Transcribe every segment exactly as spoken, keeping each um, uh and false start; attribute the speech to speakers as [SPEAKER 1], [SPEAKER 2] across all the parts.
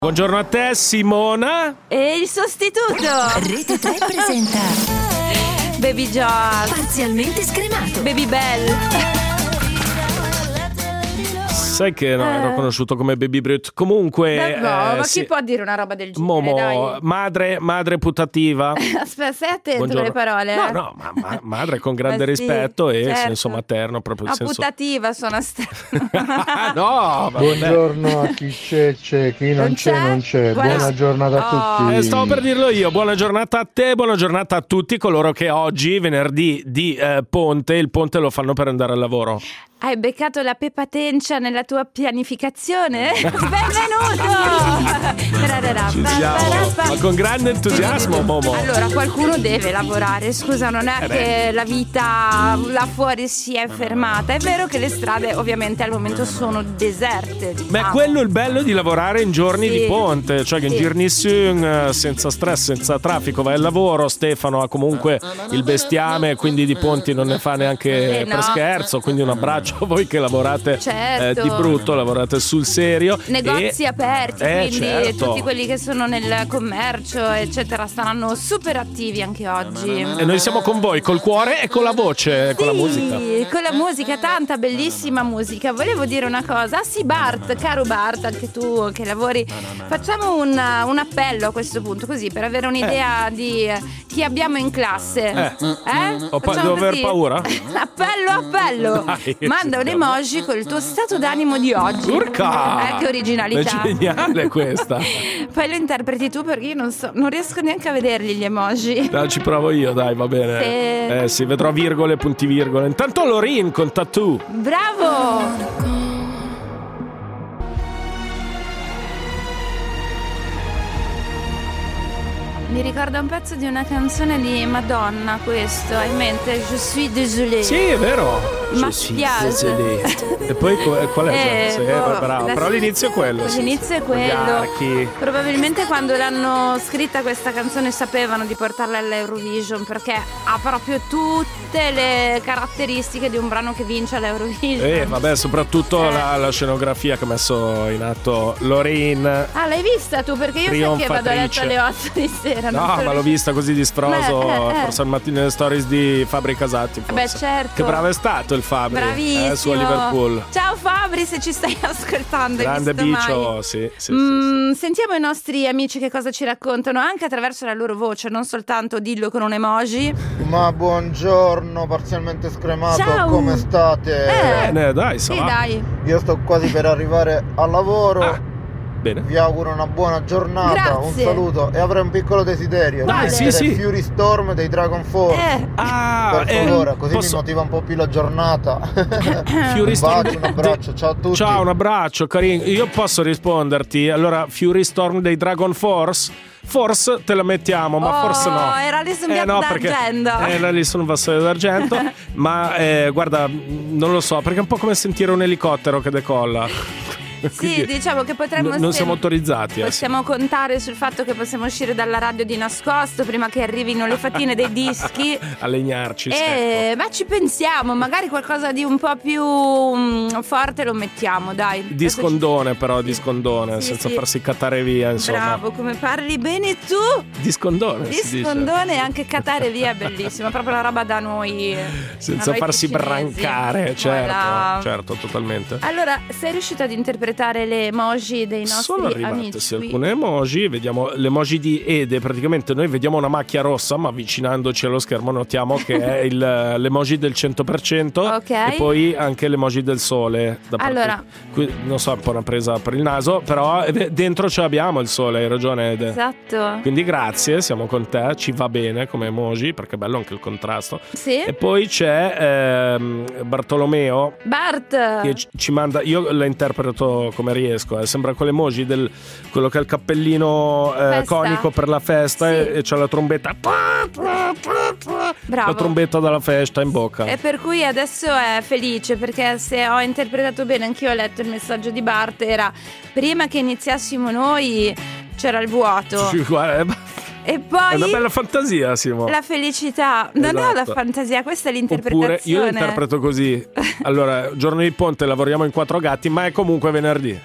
[SPEAKER 1] Buongiorno a te, Simona.
[SPEAKER 2] E il sostituto
[SPEAKER 3] Rete tre presenta
[SPEAKER 2] Baby Joss,
[SPEAKER 3] Parzialmente scremato.
[SPEAKER 2] Baby Bell.
[SPEAKER 1] Sai che no, ero conosciuto come Baby Brut. Comunque
[SPEAKER 2] Beh, no,
[SPEAKER 1] eh,
[SPEAKER 2] ma
[SPEAKER 1] sì.
[SPEAKER 2] chi può dire una roba del genere?
[SPEAKER 1] Momo,
[SPEAKER 2] Dai.
[SPEAKER 1] madre, madre putativa.
[SPEAKER 2] Aspetta, stai attento
[SPEAKER 1] Buongiorno.
[SPEAKER 2] alle parole.
[SPEAKER 1] No,
[SPEAKER 2] eh.
[SPEAKER 1] no, ma, ma madre con grande
[SPEAKER 2] Ma sì,
[SPEAKER 1] rispetto e
[SPEAKER 2] certo.
[SPEAKER 1] senso materno, proprio il
[SPEAKER 2] No,
[SPEAKER 1] senso.
[SPEAKER 2] putativa sono sta...
[SPEAKER 1] No, vabbè.
[SPEAKER 4] Buongiorno a chi c'è, c'è, chi non,
[SPEAKER 2] Non
[SPEAKER 4] c'è,
[SPEAKER 2] c'è?
[SPEAKER 4] non c'è.
[SPEAKER 2] Buona-
[SPEAKER 4] Buona giornata a
[SPEAKER 2] Oh.
[SPEAKER 4] tutti.
[SPEAKER 1] Eh, stavo per dirlo io, buona giornata a te, buona giornata a tutti coloro che oggi, venerdì di eh, ponte, il ponte lo fanno per andare al lavoro.
[SPEAKER 2] Hai beccato la Peppa Tencia nella tua pianificazione? Benvenuto!
[SPEAKER 1] Ci siamo, ma con grande entusiasmo, Momo.
[SPEAKER 2] Allora, qualcuno deve lavorare, scusa, non è
[SPEAKER 1] Eh beh.
[SPEAKER 2] che la vita là fuori si è fermata. È vero che le strade ovviamente al momento sono deserte.
[SPEAKER 1] Beh,
[SPEAKER 2] diciamo.
[SPEAKER 1] quello è il bello di lavorare in giorni
[SPEAKER 2] Sì.
[SPEAKER 1] di ponte, cioè che in
[SPEAKER 2] Sì.
[SPEAKER 1] giorni sun, senza stress, senza traffico, vai al lavoro. Stefano ha comunque il bestiame, quindi di ponti non ne fa neanche
[SPEAKER 2] Eh, no.
[SPEAKER 1] per scherzo, quindi un abbraccio a voi che lavorate
[SPEAKER 2] Certo.
[SPEAKER 1] eh, di brutto, lavorate sul serio.
[SPEAKER 2] Negozi
[SPEAKER 1] E-
[SPEAKER 2] aperti,
[SPEAKER 1] Eh,
[SPEAKER 2] quindi
[SPEAKER 1] certo.
[SPEAKER 2] tutti quelli che sono nel commercio, eccetera, saranno super attivi anche oggi.
[SPEAKER 1] E noi siamo con voi, col cuore e con la voce, con la musica.
[SPEAKER 2] Sì, con la musica, tanta bellissima musica. Volevo dire una cosa, ah sì Bart, caro Bart, anche tu che lavori, facciamo un, un appello a questo punto, così per avere un'idea di eh, chi abbiamo in classe.
[SPEAKER 1] Eh.
[SPEAKER 2] Eh?
[SPEAKER 1] Ho pa-
[SPEAKER 2] Facciamo
[SPEAKER 1] devo aver
[SPEAKER 2] così?
[SPEAKER 1] paura?
[SPEAKER 2] Appello, appello.
[SPEAKER 1] Dai,
[SPEAKER 2] Manda un
[SPEAKER 1] sentiamo.
[SPEAKER 2] emoji col tuo stato d'animo di oggi.
[SPEAKER 1] Urca!
[SPEAKER 2] Eh, che originalità.
[SPEAKER 1] È geniale questa.
[SPEAKER 2] Poi lo interpreti tu perché io non so, non riesco neanche a vederli gli emoji.
[SPEAKER 1] Dai, ci provo io, dai, va bene.
[SPEAKER 2] Sì.
[SPEAKER 1] Eh sì, vedrò virgole, punti virgole. Intanto Lorin con Tattoo.
[SPEAKER 2] Bravo! Mi ricorda un pezzo di una canzone di Madonna, questo, hai in mente? Je suis désolée.
[SPEAKER 1] Sì, è vero.
[SPEAKER 2] Ma
[SPEAKER 1] Je suis
[SPEAKER 2] piace.
[SPEAKER 1] désolé. E poi co- qual è?
[SPEAKER 2] Eh,
[SPEAKER 1] Sì,
[SPEAKER 2] boh,
[SPEAKER 1] bravo.
[SPEAKER 2] la-
[SPEAKER 1] Però l'inizio è quello. sì.
[SPEAKER 2] L'inizio è
[SPEAKER 1] Gli
[SPEAKER 2] quello.
[SPEAKER 1] archi.
[SPEAKER 2] Probabilmente quando l'hanno scritta questa canzone sapevano di portarla all'Eurovision, perché ha proprio tutte le caratteristiche di un brano che vince all'Eurovision.
[SPEAKER 1] E vabbè, soprattutto
[SPEAKER 2] Eh.
[SPEAKER 1] la, la scenografia che ha messo in atto Lorin.
[SPEAKER 2] Ah, l'hai vista tu? Perché io sai che vado a letto
[SPEAKER 1] Trionfatrice.
[SPEAKER 2] alle otto di sera. non
[SPEAKER 1] No,
[SPEAKER 2] so-
[SPEAKER 1] ma l'ho vista così di sfroso,
[SPEAKER 2] Beh, eh, eh.
[SPEAKER 1] forse al mattino nelle stories di Fabri Casati.
[SPEAKER 2] Beh,
[SPEAKER 1] forse.
[SPEAKER 2] certo.
[SPEAKER 1] Che bravo è stato il Fabri.
[SPEAKER 2] Bravissimo.
[SPEAKER 1] Eh, su a Liverpool.
[SPEAKER 2] Ciao Fabri, se ci stai ascoltando. hai
[SPEAKER 1] Grande
[SPEAKER 2] visto mai?
[SPEAKER 1] bicio, sì, sì, sì,
[SPEAKER 2] Mm, Sentiamo i nostri amici che cosa ci raccontano anche attraverso la loro voce, non soltanto dillo con un emoji.
[SPEAKER 4] Ma buongiorno, parzialmente scremato,
[SPEAKER 2] Ciao.
[SPEAKER 4] come state?
[SPEAKER 2] Eh.
[SPEAKER 1] Bene, dai, sa
[SPEAKER 2] Sì,
[SPEAKER 1] va.
[SPEAKER 2] dai.
[SPEAKER 4] Io sto quasi per arrivare al lavoro.
[SPEAKER 1] Ah. Bene.
[SPEAKER 4] Vi auguro una buona giornata,
[SPEAKER 2] Grazie.
[SPEAKER 4] un saluto e avrei un piccolo desiderio.
[SPEAKER 1] Dai,
[SPEAKER 4] di
[SPEAKER 1] sì,
[SPEAKER 4] vedere
[SPEAKER 1] sì.
[SPEAKER 4] Fury Storm dei Dragon Force.
[SPEAKER 2] Eh,
[SPEAKER 1] Ah,
[SPEAKER 4] Per
[SPEAKER 1] eh,
[SPEAKER 4] favore, così
[SPEAKER 1] posso-
[SPEAKER 4] mi motiva un po' più la giornata.
[SPEAKER 1] Fury
[SPEAKER 4] Un
[SPEAKER 1] Storm
[SPEAKER 4] bacio, un abbraccio, ciao a tutti.
[SPEAKER 1] Ciao, un abbraccio, carino. Io posso risponderti. Allora, Fury Storm dei Dragon Force? Forse te la mettiamo, ma
[SPEAKER 2] Oh,
[SPEAKER 1] forse no.
[SPEAKER 2] era lì su un
[SPEAKER 1] eh,
[SPEAKER 2] piatto
[SPEAKER 1] no, perché
[SPEAKER 2] d'argento.
[SPEAKER 1] Era lì su un vassoio d'argento. Ma eh, guarda, non lo so, perché è un po' come sentire un elicottero che decolla.
[SPEAKER 2] sì,
[SPEAKER 1] Quindi
[SPEAKER 2] diciamo che potremmo
[SPEAKER 1] n- non
[SPEAKER 2] se-
[SPEAKER 1] siamo autorizzati. eh, sì.
[SPEAKER 2] Possiamo contare sul fatto che possiamo uscire dalla radio di nascosto prima che arrivino le fatine dei dischi.
[SPEAKER 1] A legnarci.
[SPEAKER 2] Eh,
[SPEAKER 1] secco.
[SPEAKER 2] ma ci pensiamo, magari qualcosa di un po' più mm, forte lo mettiamo, dai.
[SPEAKER 1] Di scondone, però, di scondone,
[SPEAKER 2] Sì,
[SPEAKER 1] senza
[SPEAKER 2] sì.
[SPEAKER 1] farsi catare via, insomma.
[SPEAKER 2] Bravo, come parli bene tu.
[SPEAKER 1] Di scondone.
[SPEAKER 2] Di
[SPEAKER 1] si dice.
[SPEAKER 2] scondone e anche catare via è bellissimo, proprio una roba da noi.
[SPEAKER 1] Senza
[SPEAKER 2] da noi
[SPEAKER 1] farsi
[SPEAKER 2] ticinesi.
[SPEAKER 1] brancare, certo,
[SPEAKER 2] Voilà.
[SPEAKER 1] certo, totalmente.
[SPEAKER 2] Allora, sei riuscito ad interpretare le emoji dei nostri
[SPEAKER 1] Sono arrivate
[SPEAKER 2] amici?
[SPEAKER 1] sì,
[SPEAKER 2] qui?
[SPEAKER 1] alcune emoji, vediamo l'emoji di Ede, praticamente noi vediamo una macchia rossa, ma avvicinandoci allo schermo notiamo che è il, l'emoji del cento per cento
[SPEAKER 2] Ok.
[SPEAKER 1] e poi anche l'emoji del sole. Da parte-
[SPEAKER 2] Allora.
[SPEAKER 1] qui, non so, un po' una presa per il naso, però eh, dentro ce l'abbiamo il sole, hai ragione Ede.
[SPEAKER 2] Esatto.
[SPEAKER 1] Quindi grazie, siamo con te, ci va bene come emoji, perché è bello anche il contrasto.
[SPEAKER 2] Sì.
[SPEAKER 1] E poi c'è ehm, Bartolomeo
[SPEAKER 2] Bart.
[SPEAKER 1] che ci- ci manda, io la interpreto come riesco, eh, sembra quell'emoji del quello che ha il cappellino eh,
[SPEAKER 2] Festa.
[SPEAKER 1] conico per la festa
[SPEAKER 2] Sì.
[SPEAKER 1] e, e c'ha la trombetta,
[SPEAKER 2] Bravo.
[SPEAKER 1] la trombetta della festa in bocca.
[SPEAKER 2] E per cui adesso è felice, perché se ho interpretato bene, anch'io ho letto il messaggio di Bart, era prima che iniziassimo noi c'era il vuoto
[SPEAKER 1] Sì, guarda,
[SPEAKER 2] e
[SPEAKER 1] è
[SPEAKER 2] poi
[SPEAKER 1] una bella fantasia, Simo.
[SPEAKER 2] la felicità. Non ho la
[SPEAKER 1] Esatto.
[SPEAKER 2] fantasia, questa è
[SPEAKER 1] Oppure
[SPEAKER 2] l'interpretazione.
[SPEAKER 1] io la interpreto così. Allora, giorno di ponte lavoriamo in quattro gatti, ma è comunque venerdì.
[SPEAKER 2] Ah,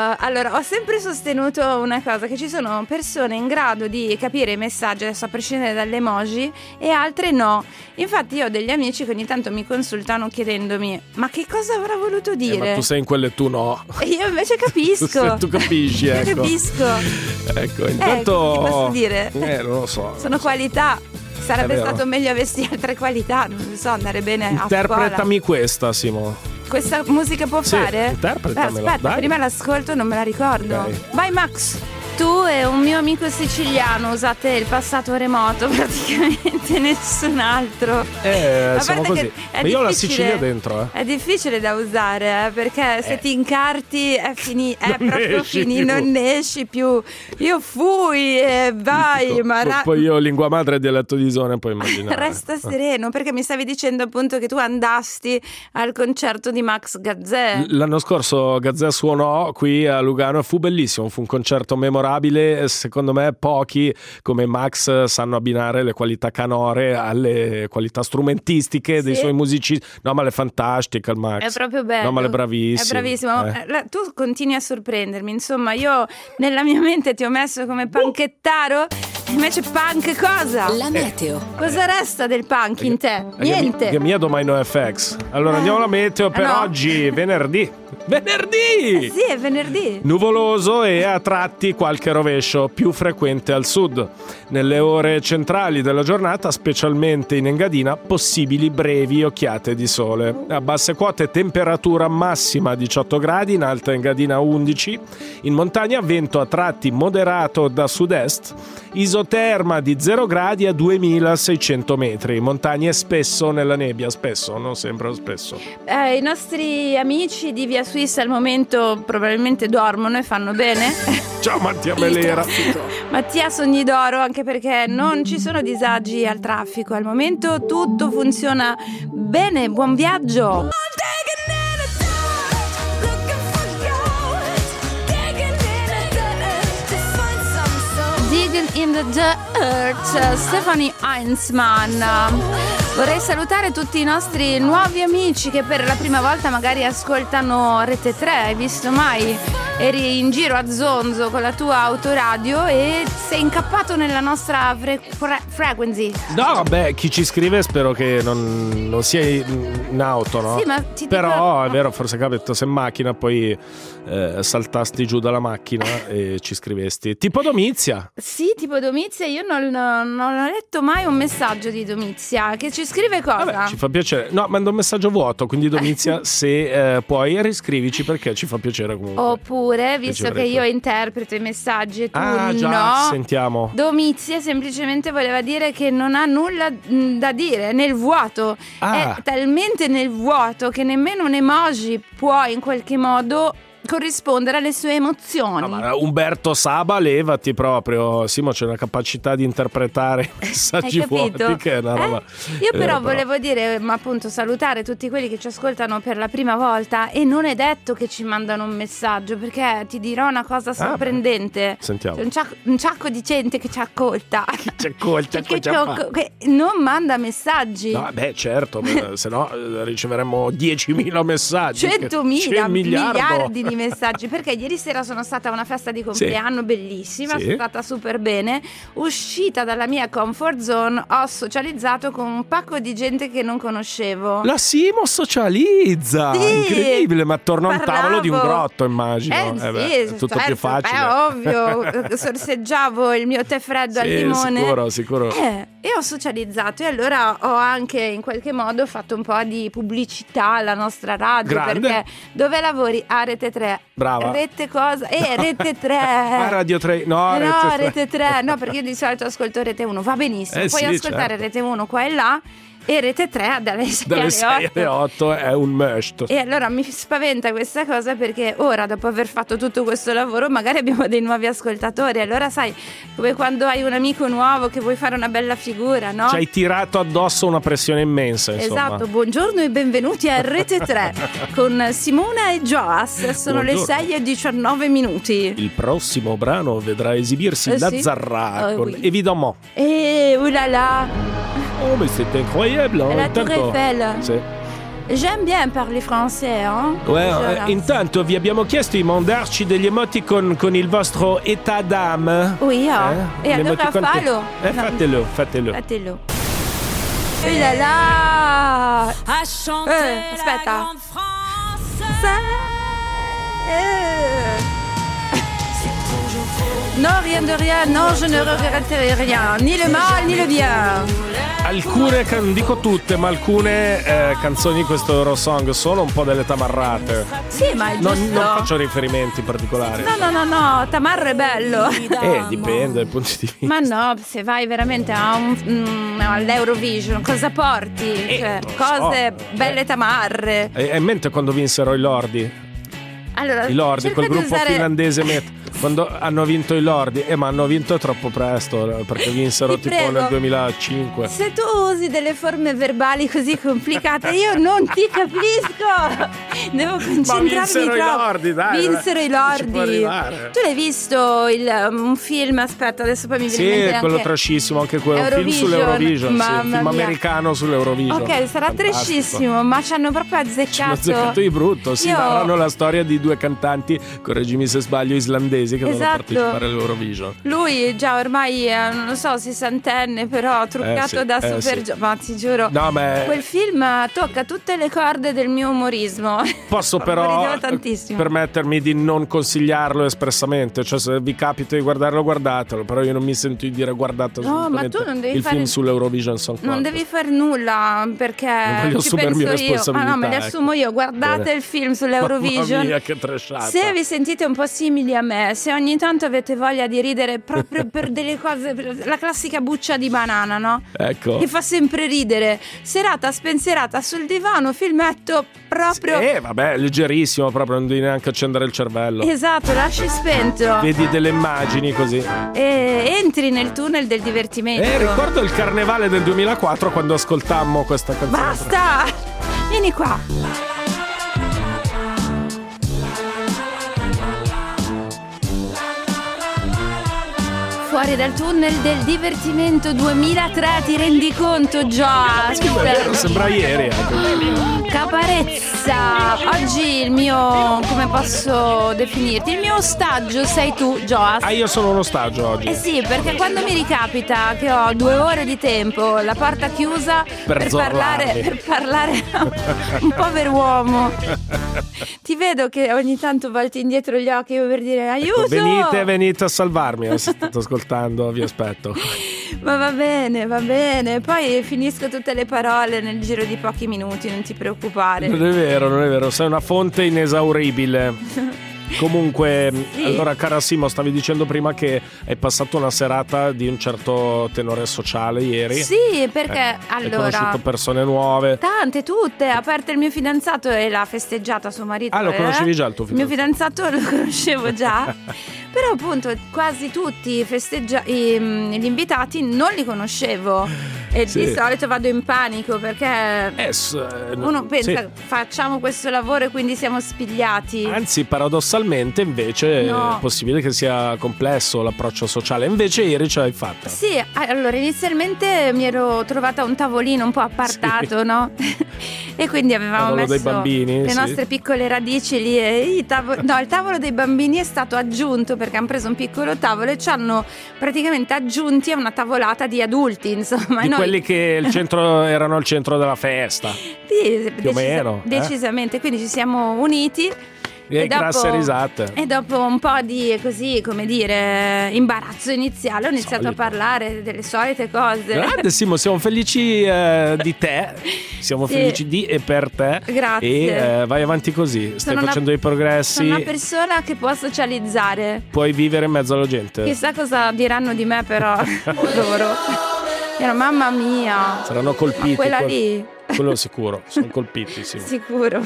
[SPEAKER 2] allora, ho sempre sostenuto una cosa, che ci sono persone in grado di capire i messaggi, adesso a prescindere dalle emoji, e altre no. Infatti io ho degli amici che ogni tanto mi consultano chiedendomi ma che cosa avrà voluto dire?
[SPEAKER 1] Eh, ma tu sei in quelle e tu no.
[SPEAKER 2] E io invece capisco.
[SPEAKER 1] tu capisci, ecco.
[SPEAKER 2] Io capisco.
[SPEAKER 1] Ecco, intanto...
[SPEAKER 2] Eh, che posso dire?
[SPEAKER 1] Eh, non lo so.
[SPEAKER 2] Sono qualità. Sarebbe
[SPEAKER 1] vero.
[SPEAKER 2] stato meglio avessi altre qualità, non so, andare bene a scuola.
[SPEAKER 1] Interpretami questa, Simo.
[SPEAKER 2] Questa musica può
[SPEAKER 1] Sì,
[SPEAKER 2] fare?
[SPEAKER 1] interpretamela,
[SPEAKER 2] Beh, aspetta,
[SPEAKER 1] dai.
[SPEAKER 2] prima l'ascolto, non me la ricordo.
[SPEAKER 1] Ok.
[SPEAKER 2] Vai Max. Tu e un mio amico siciliano usate il passato remoto, praticamente nessun altro.
[SPEAKER 1] Eh,
[SPEAKER 2] A
[SPEAKER 1] siamo
[SPEAKER 2] parte
[SPEAKER 1] così.
[SPEAKER 2] che è
[SPEAKER 1] Ma io ho la
[SPEAKER 2] difficile-
[SPEAKER 1] Sicilia dentro, eh.
[SPEAKER 2] È difficile da usare, eh, perché se
[SPEAKER 1] Eh.
[SPEAKER 2] ti incarti è, fini- è
[SPEAKER 1] Non
[SPEAKER 2] proprio
[SPEAKER 1] esci
[SPEAKER 2] finito,
[SPEAKER 1] più.
[SPEAKER 2] non ne esci più. Io fui e vai,
[SPEAKER 1] Dico,
[SPEAKER 2] ma
[SPEAKER 1] po-
[SPEAKER 2] ra-
[SPEAKER 1] poi io lingua madre e dialetto di zona, poi immaginare.
[SPEAKER 2] resta sereno, perché mi stavi dicendo appunto che tu andasti al concerto di Max Gazzè.
[SPEAKER 1] L'anno scorso Gazzè suonò qui a Lugano e fu bellissimo, fu un concerto memorabile. Secondo me pochi come Max sanno abbinare le qualità canore alle qualità strumentistiche dei
[SPEAKER 2] Sì.
[SPEAKER 1] suoi musicisti. No, ma le fantastiche il Max.
[SPEAKER 2] È proprio bello.
[SPEAKER 1] No, ma le bravissimo.
[SPEAKER 2] È bravissimo.
[SPEAKER 1] Eh.
[SPEAKER 2] La- Tu continui a sorprendermi. Insomma, io nella mia mente ti ho messo come panchettaro, invece punk cosa?
[SPEAKER 3] La meteo.
[SPEAKER 2] Cosa resta del punk in te? Niente.
[SPEAKER 1] Che mia domani no F X. Allora andiamo alla meteo per
[SPEAKER 2] no.
[SPEAKER 1] oggi, venerdì. Venerdì!
[SPEAKER 2] Sì, è venerdì.
[SPEAKER 1] Nuvoloso e a tratti qualche rovescio, più frequente al sud. Nelle ore centrali della giornata, specialmente in Engadina, possibili brevi occhiate di sole. A basse quote temperatura massima diciotto gradi, in alta Engadina undici. In montagna vento a tratti moderato da sud-est. Isoterma di zero gradi a duemilaseicento metri. Montagne spesso nella nebbia, spesso, non sempre spesso.
[SPEAKER 2] Eh, I nostri amici di Via Suisse al momento probabilmente dormono e fanno bene.
[SPEAKER 1] Ciao Mattia
[SPEAKER 3] Il
[SPEAKER 1] Melera.
[SPEAKER 3] traffico.
[SPEAKER 2] Mattia sogni d'oro, anche perché non ci sono disagi al traffico. Al momento tutto funziona bene. Buon viaggio. Digging in the Dirt, Stephanie Heinzmann. Vorrei salutare tutti i nostri nuovi amici che per la prima volta magari ascoltano Rete tre. Hai visto mai? Eri in giro a zonzo con la tua autoradio e sei incappato nella nostra fre- fre- frequency.
[SPEAKER 1] No, vabbè, chi ci scrive spero che non, non sia in auto, no?
[SPEAKER 2] Sì, ma ti dico-
[SPEAKER 1] Però è vero, forse capito, se in macchina poi eh, saltasti giù dalla macchina e ci scrivesti. Tipo Domizia.
[SPEAKER 2] Sì, tipo Domizia, io non, non ho letto mai un messaggio di Domizia che ci scrive cosa?
[SPEAKER 1] Vabbè, ci fa piacere. No, manda un messaggio vuoto, quindi Domizia, se eh, puoi riscrivici perché ci fa piacere comunque.
[SPEAKER 2] Oppure, visto che
[SPEAKER 1] Piacerebbe.
[SPEAKER 2] io interpreto i messaggi e tu
[SPEAKER 1] Ah, già,
[SPEAKER 2] no,
[SPEAKER 1] sentiamo.
[SPEAKER 2] Domizia semplicemente voleva dire che non ha nulla mh, da dire, è nel vuoto.
[SPEAKER 1] Ah.
[SPEAKER 2] È talmente nel vuoto che nemmeno un emoji può in qualche modo corrispondere alle sue emozioni.
[SPEAKER 1] No, ma Umberto Saba, levati proprio. Simo, c'è una capacità di interpretare messaggi
[SPEAKER 2] Hai capito?
[SPEAKER 1] vuoti che è una
[SPEAKER 2] Eh?
[SPEAKER 1] roba.
[SPEAKER 2] Io però
[SPEAKER 1] Eh,
[SPEAKER 2] volevo dire, ma appunto salutare tutti quelli che ci ascoltano per la prima volta, e non è detto che ci mandano un messaggio, perché ti dirò una cosa sorprendente.
[SPEAKER 1] Sentiamo.
[SPEAKER 2] C'è un ciacco, un ciacco di gente che ci ascolta.
[SPEAKER 1] C'è colta,
[SPEAKER 2] che,
[SPEAKER 1] c'è
[SPEAKER 2] ci-
[SPEAKER 1] fa.
[SPEAKER 2] che non manda messaggi.
[SPEAKER 1] No, beh, certo, beh, se no eh, riceveremmo diecimila messaggi.
[SPEAKER 2] centomila
[SPEAKER 1] C'è un miliardo.
[SPEAKER 2] miliardi di messaggi, perché ieri sera sono stata a una festa di compleanno bellissima,
[SPEAKER 1] Sì.
[SPEAKER 2] sono stata super bene, uscita dalla mia comfort zone, ho socializzato con un pacco di gente che non conoscevo.
[SPEAKER 1] La Simo socializza,
[SPEAKER 2] Sì,
[SPEAKER 1] incredibile, ma attorno a un
[SPEAKER 2] parlavo.
[SPEAKER 1] tavolo di un grotto, immagino.
[SPEAKER 2] Eh,
[SPEAKER 1] Eh
[SPEAKER 2] sì,
[SPEAKER 1] beh, è tutto
[SPEAKER 2] certo,
[SPEAKER 1] più facile.
[SPEAKER 2] È ovvio, sorseggiavo il mio tè freddo al
[SPEAKER 1] Sì,
[SPEAKER 2] limone.
[SPEAKER 1] sicuro, sicuro.
[SPEAKER 2] Eh, e ho socializzato, e allora ho anche in qualche modo fatto un po' di pubblicità alla nostra radio.
[SPEAKER 1] Grande.
[SPEAKER 2] Perché dove lavori? A Rete tre.
[SPEAKER 1] Brava.
[SPEAKER 2] Rete cosa? Eh, Rete tre.
[SPEAKER 1] Ah, Radio tre, no,
[SPEAKER 2] Eh, no,
[SPEAKER 1] Rete tre.
[SPEAKER 2] Rete tre. No, perché io di solito ascolto Rete uno, va benissimo.
[SPEAKER 1] Eh,
[SPEAKER 2] Puoi
[SPEAKER 1] sì,
[SPEAKER 2] ascoltare
[SPEAKER 1] certo.
[SPEAKER 2] Rete uno qua e là, e Rete tre dalle sei
[SPEAKER 1] Dalle
[SPEAKER 2] alle
[SPEAKER 1] sei
[SPEAKER 2] otto.
[SPEAKER 1] alle otto è un must.
[SPEAKER 2] E allora mi spaventa questa cosa, perché ora, dopo aver fatto tutto questo lavoro, magari abbiamo dei nuovi ascoltatori. Allora sai, come quando hai un amico nuovo che vuoi fare una bella figura, no?
[SPEAKER 1] Ci hai tirato addosso una pressione immensa, insomma.
[SPEAKER 2] Esatto, buongiorno e benvenuti a Rete tre con Simona e Joas. Sono
[SPEAKER 1] Buongiorno.
[SPEAKER 2] le sei e diciannove minuti.
[SPEAKER 1] Il prossimo brano vedrà esibirsi
[SPEAKER 2] Eh
[SPEAKER 1] la
[SPEAKER 2] sì.
[SPEAKER 1] Zarra
[SPEAKER 2] Eh
[SPEAKER 1] con
[SPEAKER 2] oui.
[SPEAKER 1] Évidemment.
[SPEAKER 2] E oulala,
[SPEAKER 1] Oh, mais c'est incroyable, hein.
[SPEAKER 2] la Tour
[SPEAKER 1] Intanto-
[SPEAKER 2] Eiffel.
[SPEAKER 1] Sì.
[SPEAKER 2] J'aime bien parler français, hein?
[SPEAKER 1] Ouais,
[SPEAKER 2] Voilà.
[SPEAKER 1] eh, intanto vi abbiamo chiesto di mandarci degli emoticon con il vostro état d'âme.
[SPEAKER 2] Oui, ah.
[SPEAKER 1] Eh?
[SPEAKER 2] E allora
[SPEAKER 1] L'emoticon che-
[SPEAKER 2] fallo.
[SPEAKER 1] Eh,
[SPEAKER 2] No.
[SPEAKER 1] fatelo, fatelo.
[SPEAKER 2] Fatelo. Oh là là!
[SPEAKER 3] À chanter
[SPEAKER 2] Eh, aspetta.
[SPEAKER 3] la grande France.
[SPEAKER 2] Eh. Non, rien de rien, non, je ne regretterai rien, ni le mal ni le bien.
[SPEAKER 1] Alcune, can- non dico tutte, ma alcune eh, canzoni di questo Eurosong sono un po' delle tamarrate.
[SPEAKER 2] Sì, ma è giusto.
[SPEAKER 1] Non, non faccio riferimenti particolari.
[SPEAKER 2] No, no, no, no, Tamarro è bello.
[SPEAKER 1] Eh, dipende dai punti di vista.
[SPEAKER 2] Ma no, se vai veramente a un, mm, all'Eurovision, cosa porti? Cioè,
[SPEAKER 1] non lo
[SPEAKER 2] cose
[SPEAKER 1] so.
[SPEAKER 2] belle
[SPEAKER 1] Eh.
[SPEAKER 2] tamarre.
[SPEAKER 1] Hai hai in mente quando vinsero i Lordi?
[SPEAKER 2] Allora,
[SPEAKER 1] I Lordi,
[SPEAKER 2] cerca
[SPEAKER 1] quel
[SPEAKER 2] di
[SPEAKER 1] gruppo
[SPEAKER 2] usare-
[SPEAKER 1] finlandese met- quando hanno vinto i Lordi, eh, ma hanno vinto troppo presto, perché vinsero
[SPEAKER 2] Ti
[SPEAKER 1] tipo
[SPEAKER 2] prego.
[SPEAKER 1] nel duemilacinque.
[SPEAKER 2] Se tu usi delle forme verbali così complicate, io non ti capisco. Devo concentrarmi
[SPEAKER 1] vinsero i
[SPEAKER 2] troppo.
[SPEAKER 1] Lordi, dai,
[SPEAKER 2] Vinsero i
[SPEAKER 1] ci può
[SPEAKER 2] Lordi.
[SPEAKER 1] arrivare.
[SPEAKER 2] Tu l'hai visto il, un film? Aspetta, adesso poi mi viene
[SPEAKER 1] Sì,
[SPEAKER 2] in mente
[SPEAKER 1] quello
[SPEAKER 2] anche
[SPEAKER 1] trashissimo, anche quello, un film
[SPEAKER 2] Eurovision.
[SPEAKER 1] sull'Eurovision, sì, un
[SPEAKER 2] Mamma
[SPEAKER 1] film
[SPEAKER 2] mia.
[SPEAKER 1] americano sull'Eurovision.
[SPEAKER 2] Ok, sarà
[SPEAKER 1] Fantastico.
[SPEAKER 2] trashissimo, ma ci hanno proprio azzeccato.
[SPEAKER 1] Ci hanno azzeccato di brutto, si
[SPEAKER 2] Io-
[SPEAKER 1] narrano la storia di due cantanti, correggimi se sbaglio, islandesi che devono
[SPEAKER 2] Esatto.
[SPEAKER 1] partecipare all'Eurovision.
[SPEAKER 2] Lui già ormai è, non lo so, sessantenne, però truccato
[SPEAKER 1] Eh sì,
[SPEAKER 2] da
[SPEAKER 1] eh
[SPEAKER 2] super
[SPEAKER 1] sì.
[SPEAKER 2] gio- ma ti giuro.
[SPEAKER 1] No, ma
[SPEAKER 2] Quel film tocca tutte le corde del mio umorismo.
[SPEAKER 1] posso però
[SPEAKER 2] Ridevo tantissimo.
[SPEAKER 1] permettermi di non consigliarlo espressamente, cioè se vi capita di guardarlo guardatelo, però io non mi sento di dire guardate
[SPEAKER 2] No, ma
[SPEAKER 1] assolutamente
[SPEAKER 2] tu non devi
[SPEAKER 1] il
[SPEAKER 2] fare-
[SPEAKER 1] film sull'Eurovision Song
[SPEAKER 2] Non
[SPEAKER 1] Contest.
[SPEAKER 2] devi fare nulla perché
[SPEAKER 1] Non voglio
[SPEAKER 2] ci
[SPEAKER 1] assumermi
[SPEAKER 2] penso io.
[SPEAKER 1] responsabilità,
[SPEAKER 2] Ma no, me le
[SPEAKER 1] ecco.
[SPEAKER 2] assumo io. Guardate
[SPEAKER 1] Bene.
[SPEAKER 2] il film sull'Eurovision.
[SPEAKER 1] Mamma mia, che trashata.
[SPEAKER 2] Se vi sentite un po' simili a me, se ogni tanto avete voglia di ridere proprio per delle cose, per la classica buccia di banana, no?
[SPEAKER 1] Ecco.
[SPEAKER 2] Che fa sempre ridere. Serata spensierata sul divano, filmetto proprio.
[SPEAKER 1] Eh, vabbè, leggerissimo, proprio non devi neanche accendere il cervello.
[SPEAKER 2] Esatto, lasci spento.
[SPEAKER 1] Vedi delle immagini così.
[SPEAKER 2] E entri nel tunnel del divertimento.
[SPEAKER 1] Eh, ricordo il carnevale del duemilaquattro quando ascoltammo questa canzone.
[SPEAKER 2] Basta! Vieni qua. Fuori dal tunnel del divertimento duemilatré, ti rendi conto, Joa?
[SPEAKER 1] È vero, sembra ieri. Ecco.
[SPEAKER 2] Caparezza. Oggi il mio, come posso definirti? Il mio ostaggio sei tu, Joa.
[SPEAKER 1] Ah, io sono uno ostaggio oggi.
[SPEAKER 2] Eh sì, perché quando mi ricapita che ho due ore di tempo, la porta chiusa
[SPEAKER 1] Per
[SPEAKER 2] parlare,
[SPEAKER 1] zorlarmi.
[SPEAKER 2] per parlare a un povero uomo, ti vedo che ogni tanto volti indietro gli occhi per dire aiuto.
[SPEAKER 1] Ecco, venite, venite a salvarmi. eh, Se state ascoltando, vi aspetto.
[SPEAKER 2] Ma va bene, va bene. Poi finisco tutte le parole nel giro di pochi minuti, non ti preoccupare.
[SPEAKER 1] Non è vero, non è vero. Sei una fonte inesauribile. Comunque,
[SPEAKER 2] Sì.
[SPEAKER 1] allora, cara Simo, stavi dicendo prima che hai passato una serata di un certo tenore sociale ieri.
[SPEAKER 2] Sì, perché
[SPEAKER 1] Eh, Hai
[SPEAKER 2] allora
[SPEAKER 1] conosciuto persone nuove.
[SPEAKER 2] tante, tutte, a parte il mio fidanzato e l'ha festeggiata suo marito.
[SPEAKER 1] Ah, lo
[SPEAKER 2] eh?
[SPEAKER 1] conoscevi già il tuo
[SPEAKER 2] Il mio
[SPEAKER 1] fidanzato?
[SPEAKER 2] fidanzato lo conoscevo già. Però appunto quasi tutti i festeggia- i, mm, gli invitati non li conoscevo. E
[SPEAKER 1] Sì.
[SPEAKER 2] di solito vado in panico perché
[SPEAKER 1] Eh, s- eh,
[SPEAKER 2] uno pensa
[SPEAKER 1] sì.
[SPEAKER 2] facciamo questo lavoro e quindi siamo spigliati.
[SPEAKER 1] Anzi, paradossalmente, invece,
[SPEAKER 2] No.
[SPEAKER 1] è possibile che sia complesso l'approccio sociale. Invece, ieri ce l'hai fatta.
[SPEAKER 2] Sì, allora inizialmente mi ero trovata a un tavolino un po' appartato,
[SPEAKER 1] Sì.
[SPEAKER 2] no? E quindi avevamo
[SPEAKER 1] Tavolo
[SPEAKER 2] messo
[SPEAKER 1] dei bambini,
[SPEAKER 2] le
[SPEAKER 1] sì.
[SPEAKER 2] nostre piccole radici lì e i tavo- no, il tavolo dei bambini è stato aggiunto perché hanno preso un piccolo tavolo e ci hanno praticamente aggiunti a una tavolata di adulti, insomma.
[SPEAKER 1] Di
[SPEAKER 2] Noi-
[SPEAKER 1] quelli che il centro, erano al centro della festa.
[SPEAKER 2] Sì,
[SPEAKER 1] più o meno, eh?
[SPEAKER 2] decisamente, quindi ci siamo uniti.
[SPEAKER 1] E grasse risate.
[SPEAKER 2] E dopo un po' di così, come dire, imbarazzo iniziale, ho iniziato
[SPEAKER 1] Solito.
[SPEAKER 2] a parlare delle solite cose.
[SPEAKER 1] Grande Simo, siamo felici eh, di te. Siamo
[SPEAKER 2] Sì.
[SPEAKER 1] felici di e per te.
[SPEAKER 2] Grazie.
[SPEAKER 1] E eh, vai avanti così. Stai
[SPEAKER 2] Sono una-
[SPEAKER 1] facendo dei progressi.
[SPEAKER 2] Sono una persona che può socializzare.
[SPEAKER 1] Puoi vivere in mezzo alla gente.
[SPEAKER 2] Chissà cosa diranno di me, però loro. Era mamma mia.
[SPEAKER 1] Saranno colpiti.
[SPEAKER 2] Ma quella
[SPEAKER 1] quel-
[SPEAKER 2] lì,
[SPEAKER 1] Quello sicuro. Sono colpiti, Simo.
[SPEAKER 2] sicuro.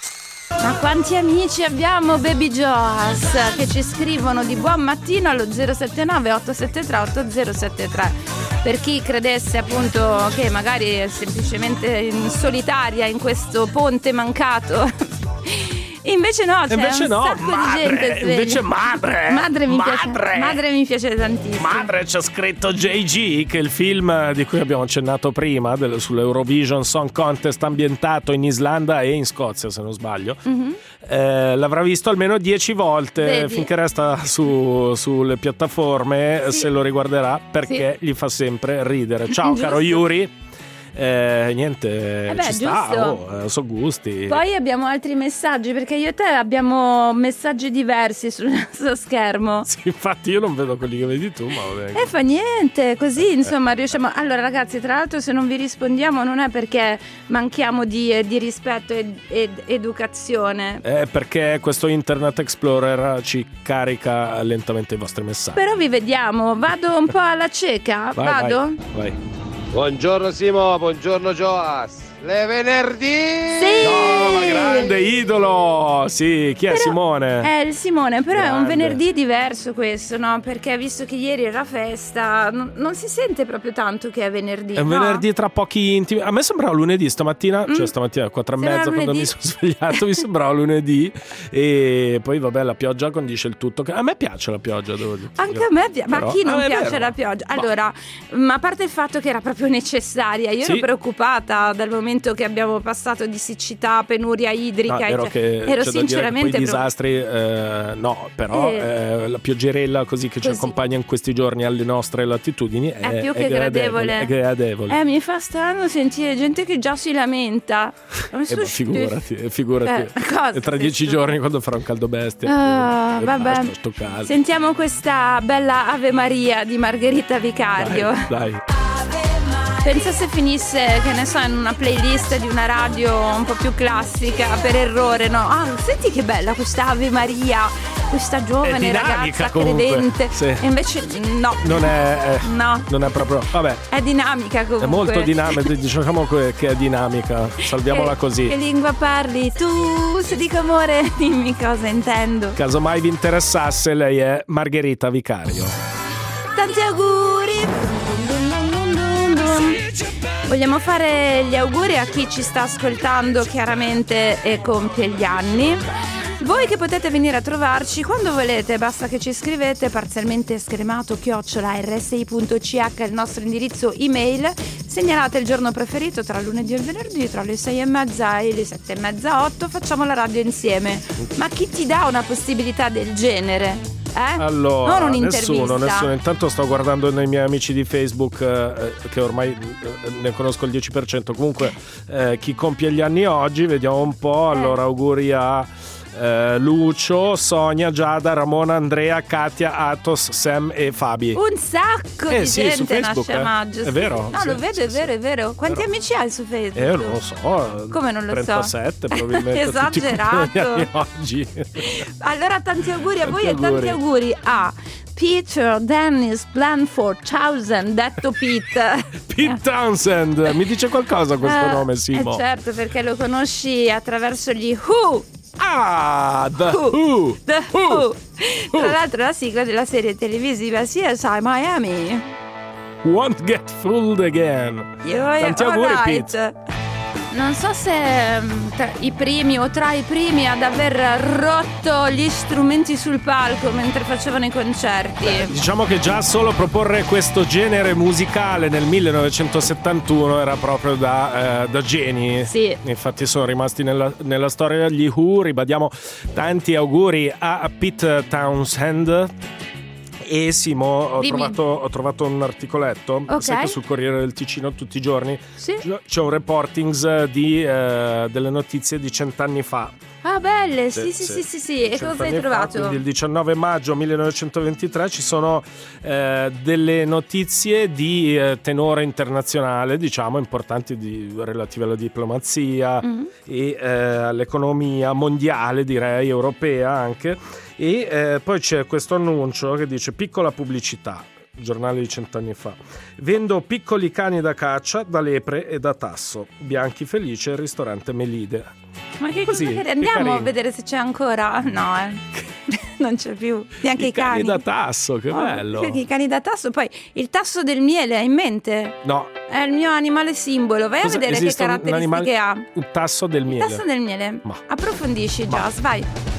[SPEAKER 2] Ma quanti amici abbiamo, Baby Joas, che ci scrivono di buon mattino allo zero sette nove otto sette tre otto zero sette tre. Per chi credesse appunto che magari è semplicemente in solitaria in questo ponte mancato Invece no, c'è
[SPEAKER 1] invece
[SPEAKER 2] un
[SPEAKER 1] no,
[SPEAKER 2] sacco
[SPEAKER 1] madre,
[SPEAKER 2] di gente sveglia.
[SPEAKER 1] invece madre,
[SPEAKER 2] Madre mi
[SPEAKER 1] madre.
[SPEAKER 2] piace. Madre mi piace tantissimo.
[SPEAKER 1] Madre, c'è scritto J G, che è il film di cui abbiamo accennato prima, del, sull'Eurovision Song Contest, ambientato in Islanda e in Scozia, se non sbaglio. Mm-hmm. Eh, l'avrà visto almeno dieci volte. Vedi? Finché resta su, sulle piattaforme, sì. Se lo riguarderà, perché sì. Gli fa sempre ridere. Ciao caro Yuri. Eh, niente,
[SPEAKER 2] eh beh,
[SPEAKER 1] ci sta, oh, so gusti.
[SPEAKER 2] Poi abbiamo altri messaggi, perché io e te abbiamo messaggi diversi sul nostro schermo.
[SPEAKER 1] Sì, infatti io non vedo quelli che vedi tu, ma vabbè.
[SPEAKER 2] E fa niente, così insomma riusciamo. Allora ragazzi, tra l'altro, se non vi rispondiamo non è perché manchiamo di, di rispetto ed, ed educazione,
[SPEAKER 1] è perché questo Internet Explorer ci carica lentamente i vostri messaggi.
[SPEAKER 2] Però vi vediamo, vado un po' alla cieca.
[SPEAKER 1] Vai,
[SPEAKER 2] Vado?
[SPEAKER 1] Vai, vai.
[SPEAKER 5] Buongiorno Simo, buongiorno Joas. Le venerdì!
[SPEAKER 2] Sì!
[SPEAKER 1] No, ma grande idolo! Sì, chi è? Però Simone?
[SPEAKER 2] È il Simone, però
[SPEAKER 1] grande.
[SPEAKER 2] È un venerdì diverso questo, no? Perché visto che ieri era festa, non, non si sente proprio tanto che è venerdì.
[SPEAKER 1] È un
[SPEAKER 2] no?
[SPEAKER 1] venerdì tra pochi intimi. A me sembrava lunedì stamattina, mm. cioè stamattina alle quattro e mezza quando mi sono svegliato, mi sembrava lunedì. E poi vabbè, la pioggia condisce il tutto. A me piace la pioggia, devo dire.
[SPEAKER 2] Anche a me piace, ma
[SPEAKER 1] però,
[SPEAKER 2] chi non
[SPEAKER 1] ah,
[SPEAKER 2] piace
[SPEAKER 1] vero.
[SPEAKER 2] la pioggia? Allora, ma a parte il fatto che era proprio necessaria, io
[SPEAKER 1] sì.
[SPEAKER 2] ero preoccupata dal momento che abbiamo passato di siccità, penuria idrica,
[SPEAKER 1] no, ero,
[SPEAKER 2] cioè,
[SPEAKER 1] che,
[SPEAKER 2] ero
[SPEAKER 1] c'è
[SPEAKER 2] sinceramente
[SPEAKER 1] da dire che poi disastri eh, no, però
[SPEAKER 2] eh,
[SPEAKER 1] eh, la pioggerella così che
[SPEAKER 2] così.
[SPEAKER 1] ci accompagna in questi giorni alle nostre latitudini è,
[SPEAKER 2] è più
[SPEAKER 1] è
[SPEAKER 2] che
[SPEAKER 1] gradevole,
[SPEAKER 2] gradevole.
[SPEAKER 1] È gradevole.
[SPEAKER 2] Eh, mi fa strano sentire gente che già si lamenta.
[SPEAKER 1] Eh, ma figurati, figurati.
[SPEAKER 2] Eh, cosa
[SPEAKER 1] e tra dieci giorni quando farà un caldo bestia.
[SPEAKER 2] Ah,
[SPEAKER 1] eh,
[SPEAKER 2] vabbè.
[SPEAKER 1] basta, sto caso.
[SPEAKER 2] Sentiamo questa bella Ave Maria di Margherita Vicario.
[SPEAKER 1] Dai, dai.
[SPEAKER 2] Pensa se finisse, che ne so, in una playlist di una radio un po' più classica, per errore, no? Ah, senti che bella questa Ave Maria, questa giovane ragazza
[SPEAKER 1] comunque.
[SPEAKER 2] credente.
[SPEAKER 1] Sì.
[SPEAKER 2] E invece no.
[SPEAKER 1] Non è, è
[SPEAKER 2] no.
[SPEAKER 1] Non è proprio, vabbè.
[SPEAKER 2] È dinamica comunque.
[SPEAKER 1] È molto dinamica, diciamo che è dinamica. Salviamola
[SPEAKER 2] che,
[SPEAKER 1] così.
[SPEAKER 2] Che lingua parli? Tu, se dico amore, dimmi cosa intendo.
[SPEAKER 1] Casomai vi interessasse, lei è Margherita Vicario.
[SPEAKER 2] Tanti auguri! Vogliamo fare gli auguri a chi ci sta ascoltando chiaramente e compie gli anni. Voi che potete venire a trovarci quando volete, basta che ci scrivete parzialmente scremato chiocciola erre esse i punto ci acca, il nostro indirizzo email. Segnalate il giorno preferito tra lunedì e il venerdì, tra le sei e mezza e le sette e mezza, otto, facciamo la radio insieme. Ma chi ti dà una possibilità del genere? Eh?
[SPEAKER 1] Allora,
[SPEAKER 2] non un'intervista.
[SPEAKER 1] nessuno, nessuno. Intanto sto guardando nei miei amici di Facebook, eh, che ormai eh, ne conosco il dieci per cento. Comunque, eh, chi compie gli anni oggi, vediamo un po'. Allora, auguri a eh, Lucio, Sonia, Giada, Ramona, Andrea, Katia, Atos, Sam e Fabi.
[SPEAKER 2] Un sacco
[SPEAKER 1] eh,
[SPEAKER 2] di
[SPEAKER 1] sì,
[SPEAKER 2] gente
[SPEAKER 1] su Facebook,
[SPEAKER 2] nasce a
[SPEAKER 1] eh.
[SPEAKER 2] maggio.
[SPEAKER 1] È vero?
[SPEAKER 2] No,
[SPEAKER 1] sì,
[SPEAKER 2] lo vedo,
[SPEAKER 1] sì,
[SPEAKER 2] è vero,
[SPEAKER 1] sì.
[SPEAKER 2] è vero. Quanti
[SPEAKER 1] Però,
[SPEAKER 2] amici hai su Facebook?
[SPEAKER 1] Eh, non lo so.
[SPEAKER 2] Come non lo
[SPEAKER 1] trentasette,
[SPEAKER 2] so?
[SPEAKER 1] probabilmente.
[SPEAKER 2] Esagerato.
[SPEAKER 1] Tutti come gli anni oggi.
[SPEAKER 2] Allora, tanti auguri a
[SPEAKER 1] tanti
[SPEAKER 2] voi
[SPEAKER 1] auguri.
[SPEAKER 2] e tanti auguri a Peter Dennis Blanford Townsend, detto Pete.
[SPEAKER 1] Pete Townsend, mi dice qualcosa questo
[SPEAKER 2] Eh,
[SPEAKER 1] nome, Simo?
[SPEAKER 2] Eh certo, perché lo conosci attraverso gli Who.
[SPEAKER 1] Ah, The
[SPEAKER 2] Who.
[SPEAKER 1] Who.
[SPEAKER 2] The
[SPEAKER 1] Who.
[SPEAKER 2] Who. Tra l'altro la sigla della serie televisiva C S I Miami.
[SPEAKER 1] Won't Get Fooled Again.
[SPEAKER 2] Io,
[SPEAKER 1] Tanti auguri,
[SPEAKER 2] alright.
[SPEAKER 1] Pete.
[SPEAKER 2] Non so se mm, tra i primi o tra i primi ad aver rotto gli strumenti sul palco mentre facevano i concerti.
[SPEAKER 1] Beh, diciamo che già solo proporre questo genere musicale nel millenovecentosettantuno era proprio da, eh, da geni.
[SPEAKER 2] Sì.
[SPEAKER 1] Infatti sono rimasti nella, nella storia gli Who. Ribadiamo tanti auguri a Pete Townsend. E Simo, ho trovato, ho trovato un articoletto,
[SPEAKER 2] Ok.
[SPEAKER 1] sai che sul Corriere del Ticino tutti i giorni
[SPEAKER 2] Sì.
[SPEAKER 1] c'è un reportings di, eh, delle notizie di cent'anni fa.
[SPEAKER 2] Ah, belle, sì,
[SPEAKER 1] Sì,
[SPEAKER 2] sì,
[SPEAKER 1] sì.
[SPEAKER 2] sì, sì, sì. E cosa
[SPEAKER 1] Cent'anni
[SPEAKER 2] hai
[SPEAKER 1] fa,
[SPEAKER 2] trovato?
[SPEAKER 1] quindi il diciannove maggio millenovecentoventitré ci sono eh, delle notizie di eh, tenore internazionale, diciamo, importanti, di, relative alla diplomazia
[SPEAKER 2] Mm.
[SPEAKER 1] e eh, all'economia mondiale, direi, europea anche. E eh, poi c'è questo annuncio che dice: piccola pubblicità, giornale di cent'anni fa, vendo piccoli cani da caccia, da lepre e da tasso, bianchi felici al ristorante Melide.
[SPEAKER 2] Ma che
[SPEAKER 1] Così,
[SPEAKER 2] cosa che
[SPEAKER 1] che
[SPEAKER 2] andiamo
[SPEAKER 1] carino.
[SPEAKER 2] a vedere se c'è ancora? No, eh. Non c'è più. Neanche i,
[SPEAKER 1] I cani da tasso, che
[SPEAKER 2] Oh,
[SPEAKER 1] bello.
[SPEAKER 2] perché i cani da tasso. Poi il tasso del miele hai in mente?
[SPEAKER 1] No.
[SPEAKER 2] È il mio animale simbolo. Vai
[SPEAKER 1] Cosa-
[SPEAKER 2] a vedere che
[SPEAKER 1] esiste un- un
[SPEAKER 2] caratteristiche
[SPEAKER 1] animale-
[SPEAKER 2] ha.
[SPEAKER 1] Un tasso del miele.
[SPEAKER 2] Tasso del miele.
[SPEAKER 1] Ma-
[SPEAKER 2] Approfondisci, Joss, vai.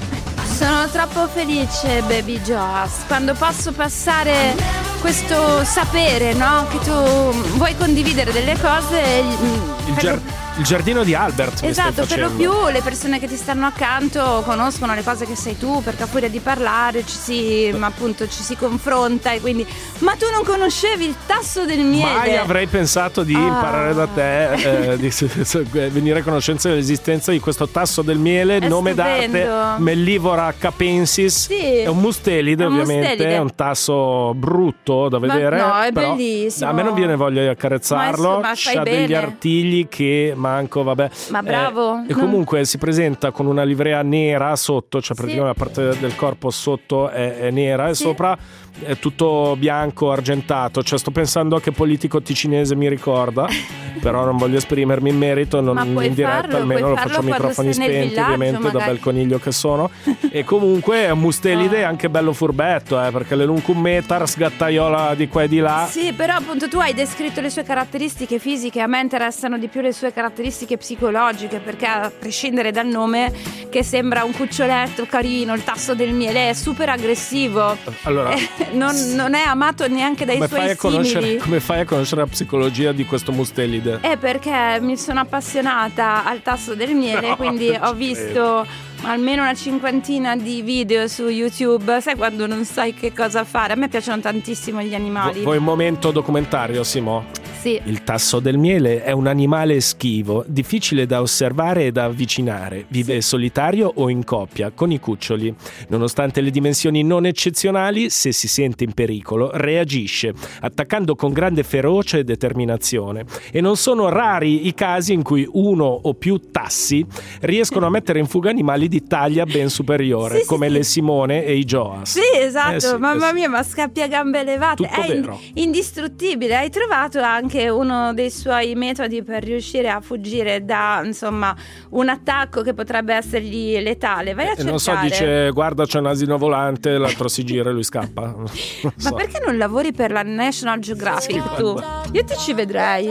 [SPEAKER 2] Sono troppo felice, baby Joss, quando posso passare questo sapere, no? Che tu vuoi condividere delle cose.
[SPEAKER 1] Il,
[SPEAKER 2] per
[SPEAKER 1] giar-
[SPEAKER 2] lo-
[SPEAKER 1] il giardino di Albert mi stai
[SPEAKER 2] Esatto, per lo
[SPEAKER 1] facendo.
[SPEAKER 2] più le persone che ti stanno accanto conoscono le cose che sai tu, perché a furia di parlare ci si, ma appunto ci si confronta e quindi. Ma tu non conoscevi il tasso del miele?
[SPEAKER 1] Mai avrei pensato di
[SPEAKER 2] Ah.
[SPEAKER 1] imparare da te, eh, di s- s- venire a conoscenza dell'esistenza di questo tasso del miele,
[SPEAKER 2] È
[SPEAKER 1] nome
[SPEAKER 2] stupendo.
[SPEAKER 1] d'arte Mellivora capensis.
[SPEAKER 2] Sì.
[SPEAKER 1] È un mustelide,
[SPEAKER 2] È un
[SPEAKER 1] ovviamente,
[SPEAKER 2] mustelide.
[SPEAKER 1] è un tasso brutto da
[SPEAKER 2] Ma
[SPEAKER 1] vedere.
[SPEAKER 2] no, è
[SPEAKER 1] però
[SPEAKER 2] bellissimo.
[SPEAKER 1] A me non viene voglia di accarezzarlo,
[SPEAKER 2] Ma fai
[SPEAKER 1] c'ha
[SPEAKER 2] bene.
[SPEAKER 1] degli artigli che manco, vabbè.
[SPEAKER 2] Ma bravo.
[SPEAKER 1] Eh, e comunque si presenta con una livrea nera sotto, cioè
[SPEAKER 2] Sì.
[SPEAKER 1] praticamente la parte del corpo sotto è, è nera e
[SPEAKER 2] Sì.
[SPEAKER 1] sopra è tutto bianco, argentato. Cioè sto pensando a che politico ticinese mi ricorda, però non voglio esprimermi in merito, non
[SPEAKER 2] Ma puoi
[SPEAKER 1] in diretta,
[SPEAKER 2] farlo,
[SPEAKER 1] almeno
[SPEAKER 2] puoi
[SPEAKER 1] lo
[SPEAKER 2] farlo
[SPEAKER 1] faccio a
[SPEAKER 2] quando
[SPEAKER 1] microfoni
[SPEAKER 2] sei nel
[SPEAKER 1] spenti,
[SPEAKER 2] villaggio,
[SPEAKER 1] ovviamente, da
[SPEAKER 2] magari.
[SPEAKER 1] bel coniglio che sono. E comunque è un mustelide anche bello furbetto, eh, perché le Luncum metar sgattaiola di qua e di là.
[SPEAKER 2] Sì, però appunto tu hai descritto le sue caratteristiche fisiche, a me interessano di più le sue caratteristiche psicologiche, perché a prescindere dal nome, che sembra un cuccioletto carino, il tasso del miele, è super aggressivo.
[SPEAKER 1] Allora,
[SPEAKER 2] Eh, non, non è amato neanche dai
[SPEAKER 1] come
[SPEAKER 2] suoi
[SPEAKER 1] fai, a conoscere,
[SPEAKER 2] simili.
[SPEAKER 1] come fai a conoscere la psicologia di questo mustelide?
[SPEAKER 2] È perché mi sono appassionata al tasso del miele,
[SPEAKER 1] No,
[SPEAKER 2] quindi
[SPEAKER 1] non
[SPEAKER 2] ho
[SPEAKER 1] ci
[SPEAKER 2] visto almeno una cinquantina di video su YouTube. Sai quando non sai che cosa fare? A me piacciono tantissimo gli animali.
[SPEAKER 1] Vu- Vuoi un momento documentario, Simo?
[SPEAKER 2] Sì.
[SPEAKER 1] Il tasso del miele è un animale schivo, difficile da osservare e da avvicinare. Vive solitario o in coppia, con i cuccioli. Nonostante le dimensioni non eccezionali, se si sente in pericolo, reagisce, attaccando con grande ferocia e determinazione. E non sono rari i casi in cui uno o più tassi riescono a mettere in fuga animali di taglia ben superiore,
[SPEAKER 2] Sì, sì,
[SPEAKER 1] come
[SPEAKER 2] sì.
[SPEAKER 1] le Simone e i Joas.
[SPEAKER 2] Sì, esatto,
[SPEAKER 1] Eh sì,
[SPEAKER 2] mamma
[SPEAKER 1] eh sì.
[SPEAKER 2] mia, ma scappia a gambe levate.
[SPEAKER 1] Tutto
[SPEAKER 2] è in-
[SPEAKER 1] vero.
[SPEAKER 2] indistruttibile. Hai trovato anche uno dei suoi metodi per riuscire a fuggire da, insomma, un attacco che potrebbe essergli letale. Vai a
[SPEAKER 1] E
[SPEAKER 2] cercare.
[SPEAKER 1] non so, dice guarda c'è un asino volante, l'altro si gira e lui scappa. Non
[SPEAKER 2] Ma
[SPEAKER 1] so.
[SPEAKER 2] perché non lavori per la National Geographic
[SPEAKER 1] Sì,
[SPEAKER 2] tu?
[SPEAKER 1] guarda.
[SPEAKER 2] Io ti ci vedrei.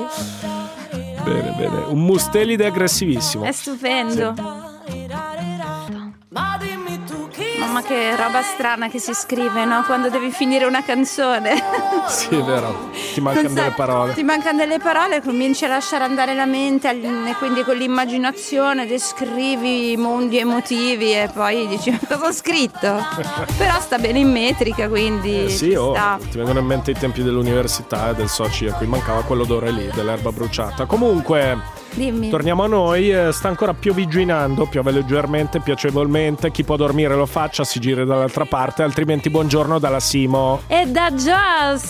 [SPEAKER 1] Bene, bene. Un mustelide aggressivissimo.
[SPEAKER 2] È stupendo. Mamma, che roba strana che si scrive, no? Quando devi finire una canzone.
[SPEAKER 1] Sì, è vero. Ti mancano
[SPEAKER 2] Non sai-
[SPEAKER 1] delle parole.
[SPEAKER 2] Ti mancano delle parole, cominci a lasciare andare la mente al- e quindi con l'immaginazione descrivi i mondi emotivi e poi dici "Ma cosa ho scritto?". Però sta bene in metrica, quindi
[SPEAKER 1] Eh, sì,
[SPEAKER 2] ci
[SPEAKER 1] oh,
[SPEAKER 2] sta.
[SPEAKER 1] ti vengono in mente i tempi dell'università e del soci a cui mancava quell'odore lì, dell'erba bruciata. Comunque,
[SPEAKER 2] Dimmi.
[SPEAKER 1] torniamo a noi, eh, sta ancora piovigginando, piove leggermente, piacevolmente. Chi può dormire lo faccia, si giri dall'altra parte, altrimenti buongiorno dalla Simo.
[SPEAKER 2] E da Joss.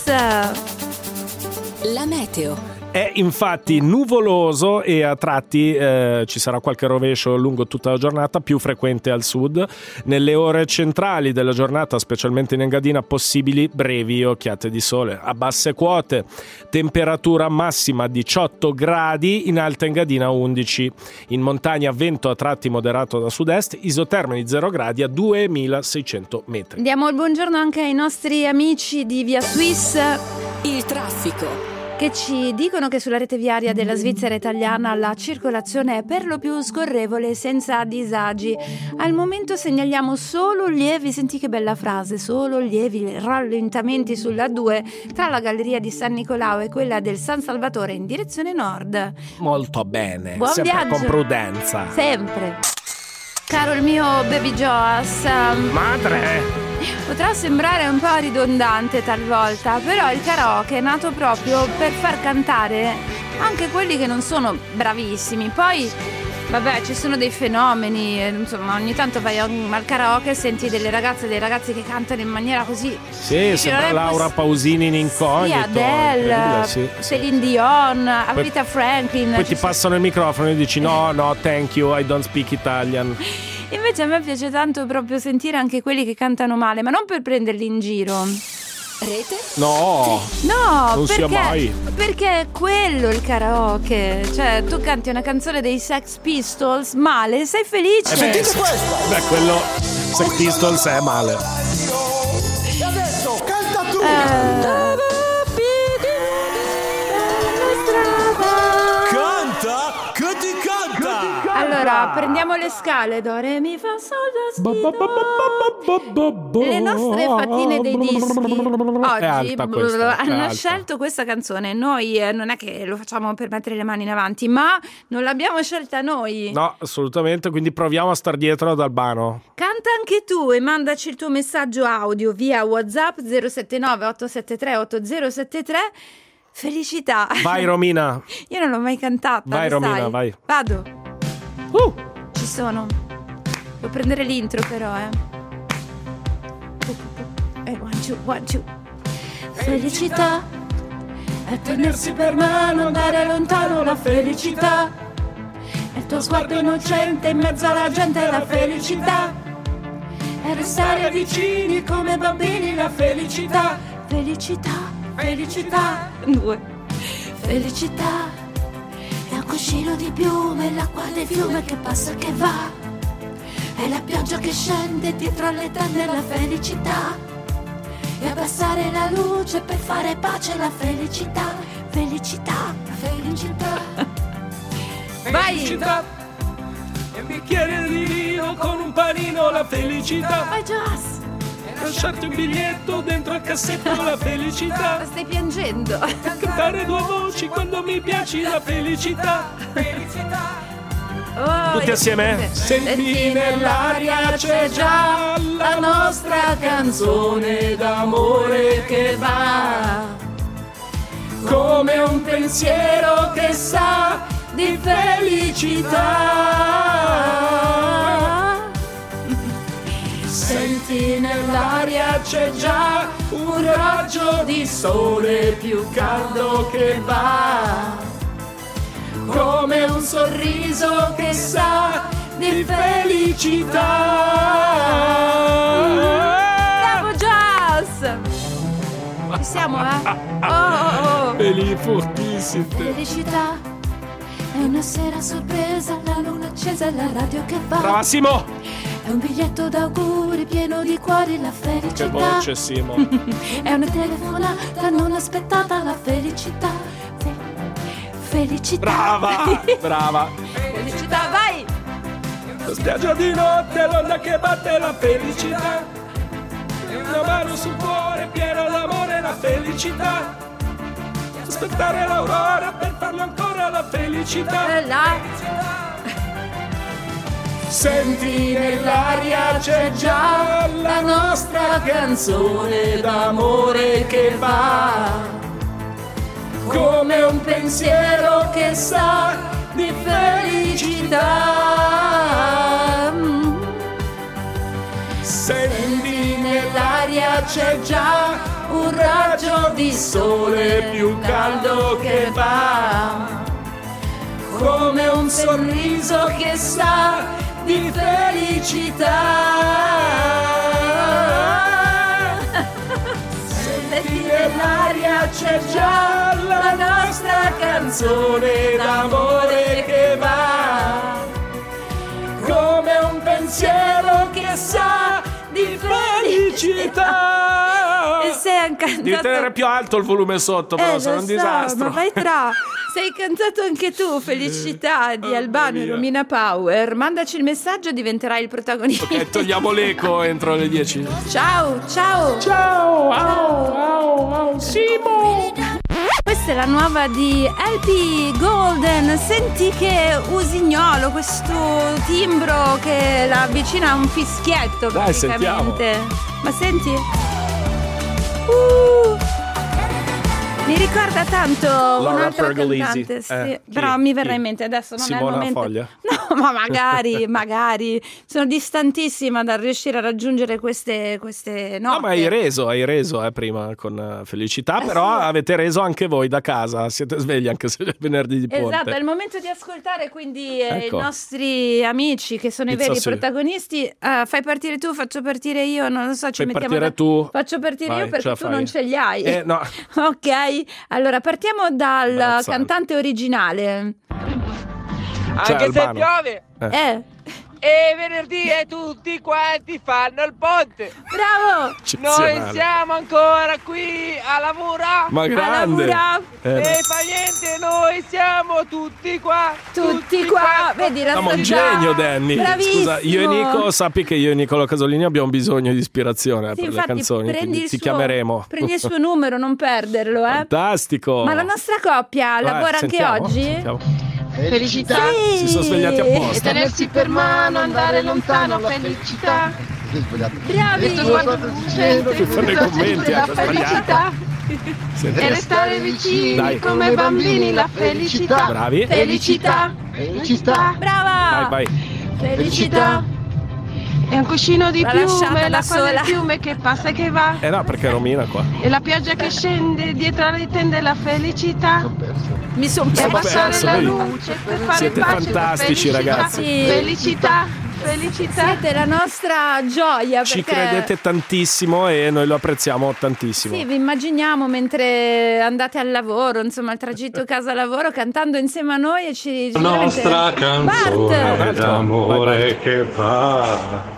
[SPEAKER 3] La meteo.
[SPEAKER 1] È infatti nuvoloso e a tratti eh, ci sarà qualche rovescio lungo tutta la giornata, più frequente al sud. Nelle ore centrali della giornata, specialmente in Engadina, possibili brevi occhiate di sole. A basse quote, temperatura massima diciotto gradi, in alta Engadina undici. In montagna vento a tratti moderato da sud-est, isotermini zero gradi a duemilaseicento metri.
[SPEAKER 2] Diamo il buongiorno anche ai nostri amici di Via Swiss,
[SPEAKER 3] Il traffico.
[SPEAKER 2] che ci dicono che sulla rete viaria della Svizzera italiana la circolazione è per lo più scorrevole, senza disagi. Al momento segnaliamo solo lievi, senti che bella frase, solo lievi rallentamenti sulla due tra la galleria di San Nicolao e quella del San Salvatore in direzione nord.
[SPEAKER 1] Molto bene,
[SPEAKER 2] Buon
[SPEAKER 1] sempre
[SPEAKER 2] viaggio.
[SPEAKER 1] con prudenza.
[SPEAKER 2] Sempre. Caro il mio baby Joss, um,
[SPEAKER 1] Madre!
[SPEAKER 2] potrà sembrare un po' ridondante talvolta, però il karaoke è nato proprio per far cantare anche quelli che non sono bravissimi. Poi, vabbè, ci sono dei fenomeni, eh, insomma, ogni tanto vai a un- al karaoke e senti delle ragazze e dei ragazzi che cantano in maniera così.
[SPEAKER 1] Sì,
[SPEAKER 2] non
[SPEAKER 1] sembra
[SPEAKER 2] è
[SPEAKER 1] Laura
[SPEAKER 2] poss-
[SPEAKER 1] Pausini in incognito.
[SPEAKER 2] Sì, Adele,
[SPEAKER 1] Incredibile, sì, sì.
[SPEAKER 2] Celine Dion, Aretha Franklin.
[SPEAKER 1] Poi
[SPEAKER 2] ci
[SPEAKER 1] ti
[SPEAKER 2] sono-
[SPEAKER 1] passano il microfono e dici no, no, thank you, I don't speak Italian.
[SPEAKER 2] Invece a me piace tanto proprio sentire anche quelli che cantano male, ma non per prenderli in giro.
[SPEAKER 3] Rete.
[SPEAKER 1] No,
[SPEAKER 2] No,
[SPEAKER 1] Non sia
[SPEAKER 2] perché,
[SPEAKER 1] mai.
[SPEAKER 2] perché è quello il karaoke. Cioè, tu canti una canzone dei Sex Pistols male, sei felice.
[SPEAKER 1] questo? Beh, quello Sex Pistols è male.
[SPEAKER 2] Eh, Allora, prendiamo le scale. Do, re, mi, fa, sol, do, si, do. Le nostre fatine dei dischi oggi
[SPEAKER 1] alta questa,
[SPEAKER 2] hanno
[SPEAKER 1] alta.
[SPEAKER 2] scelto questa canzone. Noi eh, non è che lo facciamo per mettere le mani in avanti, ma non l'abbiamo scelta noi.
[SPEAKER 1] No, assolutamente, quindi proviamo a star dietro ad Albano.
[SPEAKER 2] Canta anche tu e mandaci il tuo messaggio audio via WhatsApp zero sette nove otto sette tre otto zero sette tre. Felicità.
[SPEAKER 1] Vai Romina.
[SPEAKER 2] Io non l'ho mai cantata.
[SPEAKER 1] Vai
[SPEAKER 2] lo
[SPEAKER 1] Romina,
[SPEAKER 2] sai.
[SPEAKER 1] vai.
[SPEAKER 2] Vado.
[SPEAKER 1] Uh.
[SPEAKER 2] Ci sono. Devo prendere l'intro però, eh. Eh, one, two, one, two. Felicità è tenersi per mano, andare lontano, la felicità è il tuo sguardo innocente in mezzo alla gente, la felicità è restare vicini come bambini, la felicità. Felicità, felicità. Due. Felicità è un cuscino di piume, l'acqua del fiume che passa e che va, è la pioggia che scende dietro alle tende, la felicità e abbassare la luce per fare pace, la felicità. Felicità, felicità. Vai!
[SPEAKER 1] Felicità e un bicchiere di vino con un panino, la felicità.
[SPEAKER 2] Vai Joss!
[SPEAKER 1] Lasciarti un biglietto dentro al cassetto, la felicità.
[SPEAKER 2] Stai piangendo.
[SPEAKER 1] Cantare due voci quando mi piaci, la felicità.
[SPEAKER 2] Felicità.
[SPEAKER 1] Tutti assieme.
[SPEAKER 2] Senti nell'aria c'è già la nostra canzone d'amore che va, come un pensiero che sa di felicità. Senti nell'aria c'è già un raggio di sole più caldo che va, come un sorriso che sa di felicità. Bravo Jazz! Ci siamo, eh? Oh, oh, oh.
[SPEAKER 1] Peli fortissimi.
[SPEAKER 2] Felicità è una sera sorpresa, la luna accesa e la radio che va.
[SPEAKER 1] Bravissimo!
[SPEAKER 2] È un biglietto d'auguri pieno di cuori, la felicità.
[SPEAKER 1] Che voce, Simo.
[SPEAKER 2] È una telefonata non aspettata, la felicità. Fe- felicità.
[SPEAKER 1] Brava, brava.
[SPEAKER 2] Felicità, vai!
[SPEAKER 1] La spiaggia di notte, l'onda che batte, la felicità. E una mano sul cuore pieno d'amore, la felicità. Aspettare l'aurora per farlo ancora, la felicità.
[SPEAKER 2] E là.
[SPEAKER 1] Senti nell'aria c'è già la nostra canzone d'amore che va, come un pensiero che sa di felicità. Senti nell'aria c'è già un raggio di sole più caldo che va, come un sorriso che sa di felicità. Senti nell'aria c'è già la nostra canzone d'amore che va, come un pensiero che sa di felicità.
[SPEAKER 2] E sei anche
[SPEAKER 1] Devi tenere più alto il volume sotto, però
[SPEAKER 2] eh,
[SPEAKER 1] sono
[SPEAKER 2] lo
[SPEAKER 1] un
[SPEAKER 2] so,
[SPEAKER 1] disastro.
[SPEAKER 2] Ma vai tra. Sei cantato anche tu, Felicità di Albano e Romina Power. Mandaci il messaggio e diventerai il protagonista.
[SPEAKER 1] Ok, togliamo l'eco entro le dieci.
[SPEAKER 2] Ciao, ciao.
[SPEAKER 1] Ciao, au, au, au, Simo.
[SPEAKER 2] Questa è la nuova di L P Golden. Senti che usignolo, questo timbro che la avvicina a un fischietto.
[SPEAKER 1] Dai,
[SPEAKER 2] praticamente. Sentiamo. Ma senti? Uh. Mi ricorda tanto
[SPEAKER 1] Laura
[SPEAKER 2] un'altra
[SPEAKER 1] Pergolesi.
[SPEAKER 2] cantante, sì.
[SPEAKER 1] Eh,
[SPEAKER 2] però
[SPEAKER 1] chi?
[SPEAKER 2] mi verrà
[SPEAKER 1] Chi?
[SPEAKER 2] in mente adesso, non
[SPEAKER 1] Simona
[SPEAKER 2] è il momento.
[SPEAKER 1] Foglia?
[SPEAKER 2] No, ma magari, magari. Sono distantissima dal riuscire a raggiungere queste, queste note.
[SPEAKER 1] No, ma hai reso, hai reso eh, prima con Felicità,
[SPEAKER 2] Eh,
[SPEAKER 1] però
[SPEAKER 2] sì.
[SPEAKER 1] avete reso anche voi da casa, siete svegli anche se è venerdì di ponte.
[SPEAKER 2] Esatto, è il momento di ascoltare quindi eh,
[SPEAKER 1] Ecco.
[SPEAKER 2] i nostri amici che sono
[SPEAKER 1] Pizza
[SPEAKER 2] i veri
[SPEAKER 1] sì.
[SPEAKER 2] protagonisti. Uh, fai partire tu, faccio partire io, non lo so, ci
[SPEAKER 1] Fai
[SPEAKER 2] mettiamo
[SPEAKER 1] partire
[SPEAKER 2] da-
[SPEAKER 1] tu.
[SPEAKER 2] Faccio partire
[SPEAKER 1] Vai,
[SPEAKER 2] io perché
[SPEAKER 1] ce la
[SPEAKER 2] tu
[SPEAKER 1] fai.
[SPEAKER 2] non ce li hai.
[SPEAKER 1] Eh, no.
[SPEAKER 2] Ok, allora partiamo dal
[SPEAKER 1] Imbarazzante.
[SPEAKER 2] cantante originale.
[SPEAKER 1] Cioè,
[SPEAKER 5] Anche se
[SPEAKER 1] Albano.
[SPEAKER 5] piove.
[SPEAKER 2] Eh,
[SPEAKER 5] E venerdì e tutti quanti fanno il ponte.
[SPEAKER 2] Bravo!
[SPEAKER 5] Noi siamo ancora qui a lavorare.
[SPEAKER 1] Ma grande!
[SPEAKER 2] A
[SPEAKER 1] Eh,
[SPEAKER 5] E fa niente, noi siamo tutti qua.
[SPEAKER 2] Tutti qua, vedi la
[SPEAKER 1] Siamo un
[SPEAKER 2] solidarietà.
[SPEAKER 1] genio, Danny.
[SPEAKER 2] Bravissimo.
[SPEAKER 1] Scusa, io e Nico, sappi che io e Nicola Casolini abbiamo bisogno di ispirazione eh,
[SPEAKER 2] Sì,
[SPEAKER 1] per le
[SPEAKER 2] infatti,
[SPEAKER 1] canzoni,
[SPEAKER 2] prendi
[SPEAKER 1] quindi
[SPEAKER 2] il
[SPEAKER 1] ti
[SPEAKER 2] suo-
[SPEAKER 1] chiameremo.
[SPEAKER 2] Prendi il suo numero, non perderlo, eh.
[SPEAKER 1] Fantastico.
[SPEAKER 2] Ma la nostra coppia
[SPEAKER 1] Vai,
[SPEAKER 2] lavora
[SPEAKER 1] sentiamo,
[SPEAKER 2] anche oggi?
[SPEAKER 1] sentiamo.
[SPEAKER 5] Felicità.
[SPEAKER 2] Sì.
[SPEAKER 1] Si sono svegliati apposta.
[SPEAKER 5] E tenersi per mano, andare lontano, felicità.
[SPEAKER 2] Bravi!
[SPEAKER 1] Che fanno i commenti,
[SPEAKER 5] la
[SPEAKER 1] ecco, sbagliato.
[SPEAKER 5] felicità.
[SPEAKER 1] Senti.
[SPEAKER 5] E restare vicini
[SPEAKER 1] Dai.
[SPEAKER 5] come bambini, la felicità.
[SPEAKER 1] Bravi.
[SPEAKER 5] Felicità. Felicità.
[SPEAKER 2] Brava!
[SPEAKER 1] Vai, vai.
[SPEAKER 2] Felicità!
[SPEAKER 5] E un cuscino di
[SPEAKER 2] L'ha lasciata
[SPEAKER 5] piume,
[SPEAKER 2] da
[SPEAKER 5] l'acqua del
[SPEAKER 2] sola.
[SPEAKER 5] fiume che passa e che va.
[SPEAKER 1] Eh no, perché è Romina qua.
[SPEAKER 5] E la pioggia che scende dietro le tende, la felicità.
[SPEAKER 2] Mi son
[SPEAKER 5] E
[SPEAKER 1] Sono
[SPEAKER 2] persa.
[SPEAKER 5] passare
[SPEAKER 1] perso,
[SPEAKER 5] la
[SPEAKER 1] vedi?
[SPEAKER 5] luce per fare
[SPEAKER 1] Siete
[SPEAKER 5] pace.
[SPEAKER 1] fantastici,
[SPEAKER 5] felicità.
[SPEAKER 1] ragazzi.
[SPEAKER 2] Sì.
[SPEAKER 5] Felicità. Felicità.
[SPEAKER 2] Siete la nostra gioia
[SPEAKER 1] Ci
[SPEAKER 2] perché
[SPEAKER 1] credete tantissimo e noi lo apprezziamo tantissimo.
[SPEAKER 2] sì, vi immaginiamo mentre andate al lavoro, insomma, il tragitto casa-lavoro, cantando insieme a noi e ci... ci
[SPEAKER 6] La nostra canzone
[SPEAKER 2] Bart!
[SPEAKER 6] d'amore che va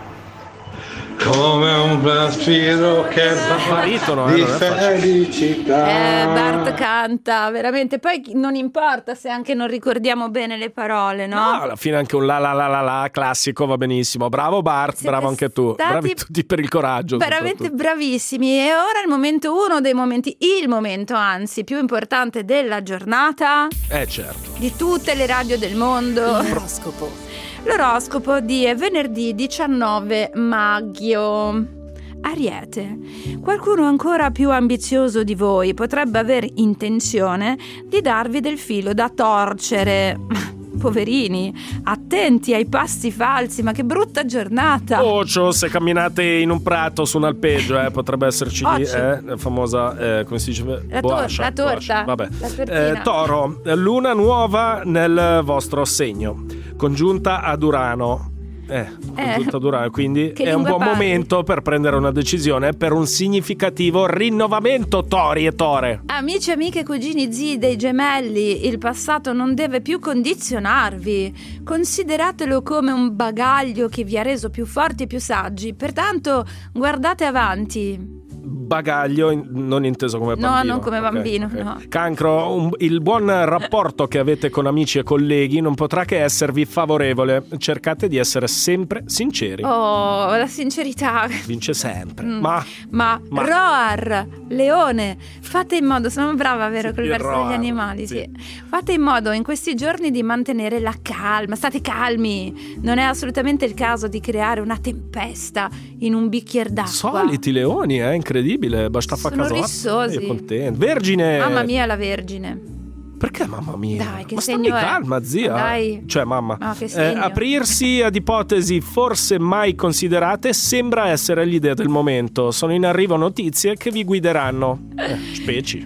[SPEAKER 6] come un respiro che va
[SPEAKER 1] Baritono, eh,
[SPEAKER 6] di
[SPEAKER 1] non è facile.
[SPEAKER 6] felicità.
[SPEAKER 2] Eh, Bart canta, veramente. Poi non importa se anche non ricordiamo bene le parole, no?
[SPEAKER 1] No, alla fine anche un la la la la la classico va benissimo. Bravo Bart,
[SPEAKER 2] Siete
[SPEAKER 1] bravo anche tu.
[SPEAKER 2] stati
[SPEAKER 1] Bravi tutti per il coraggio.
[SPEAKER 2] Veramente
[SPEAKER 1] soprattutto.
[SPEAKER 2] bravissimi. E ora il momento, uno dei momenti, il momento anzi più importante della giornata
[SPEAKER 1] Eh certo.
[SPEAKER 2] di tutte le radio del mondo.
[SPEAKER 3] L'oroscopo.
[SPEAKER 2] L'oroscopo di venerdì diciannove maggio. Ariete, qualcuno ancora più ambizioso di voi potrebbe aver intenzione di darvi del filo da torcere. Poverini, attenti ai passi falsi, ma che brutta giornata.
[SPEAKER 1] Ocio, se camminate in un prato su un alpeggio, eh, potrebbe esserci lì,
[SPEAKER 2] Ocio.
[SPEAKER 1] eh, la famosa, eh, come si dice?
[SPEAKER 2] La tor-
[SPEAKER 1] Boascia,
[SPEAKER 2] la torta,
[SPEAKER 1] boascia, vabbè.
[SPEAKER 2] la tortina.
[SPEAKER 1] Eh, Toro, luna nuova nel vostro segno, congiunta ad Urano. Eh, congiunta ad Urano, quindi
[SPEAKER 2] che
[SPEAKER 1] è un
[SPEAKER 2] lingue
[SPEAKER 1] buon
[SPEAKER 2] parli?
[SPEAKER 1] momento per prendere una decisione per un significativo rinnovamento, Tori e Tore.
[SPEAKER 2] Amici, amiche, cugini, zii dei gemelli, il passato non deve più condizionarvi. Consideratelo come un bagaglio che vi ha reso più forti e più saggi. Pertanto, guardate avanti.
[SPEAKER 1] Bagaglio, in- non inteso come
[SPEAKER 2] No,
[SPEAKER 1] bambino.
[SPEAKER 2] non come
[SPEAKER 1] Ok,
[SPEAKER 2] bambino,
[SPEAKER 1] ok.
[SPEAKER 2] no.
[SPEAKER 1] Cancro, un- il buon rapporto che avete con amici e colleghi non potrà che esservi favorevole. Cercate di essere sempre sinceri.
[SPEAKER 2] Oh, la sincerità.
[SPEAKER 1] Vince sempre.
[SPEAKER 2] Mm.
[SPEAKER 1] Ma
[SPEAKER 2] Ma,
[SPEAKER 1] Ma-
[SPEAKER 2] Roar, leone, fate in modo, sono brava, vero,
[SPEAKER 1] Sì,
[SPEAKER 2] col verso
[SPEAKER 1] Roar,
[SPEAKER 2] degli animali,
[SPEAKER 1] sì.
[SPEAKER 2] sì. Fate in modo in questi giorni di mantenere la calma, state calmi. Non è assolutamente il caso di creare una tempesta in un bicchiere d'acqua.
[SPEAKER 1] soliti leoni, è incredibile. Basta fare
[SPEAKER 2] Sono
[SPEAKER 1] caso.
[SPEAKER 2] rissosi.
[SPEAKER 1] Io contento. Vergine.
[SPEAKER 2] Mamma mia, la Vergine.
[SPEAKER 1] Perché mamma mia?
[SPEAKER 2] Dai, che
[SPEAKER 1] Ma
[SPEAKER 2] segno
[SPEAKER 1] stammi
[SPEAKER 2] è?
[SPEAKER 1] calma, zia.
[SPEAKER 2] Dai.
[SPEAKER 1] Cioè, mamma.
[SPEAKER 2] Ma che
[SPEAKER 1] Eh,
[SPEAKER 2] segno?
[SPEAKER 1] aprirsi ad ipotesi forse mai considerate sembra essere l'idea del momento. Sono in arrivo notizie che vi guideranno. Eh, speci.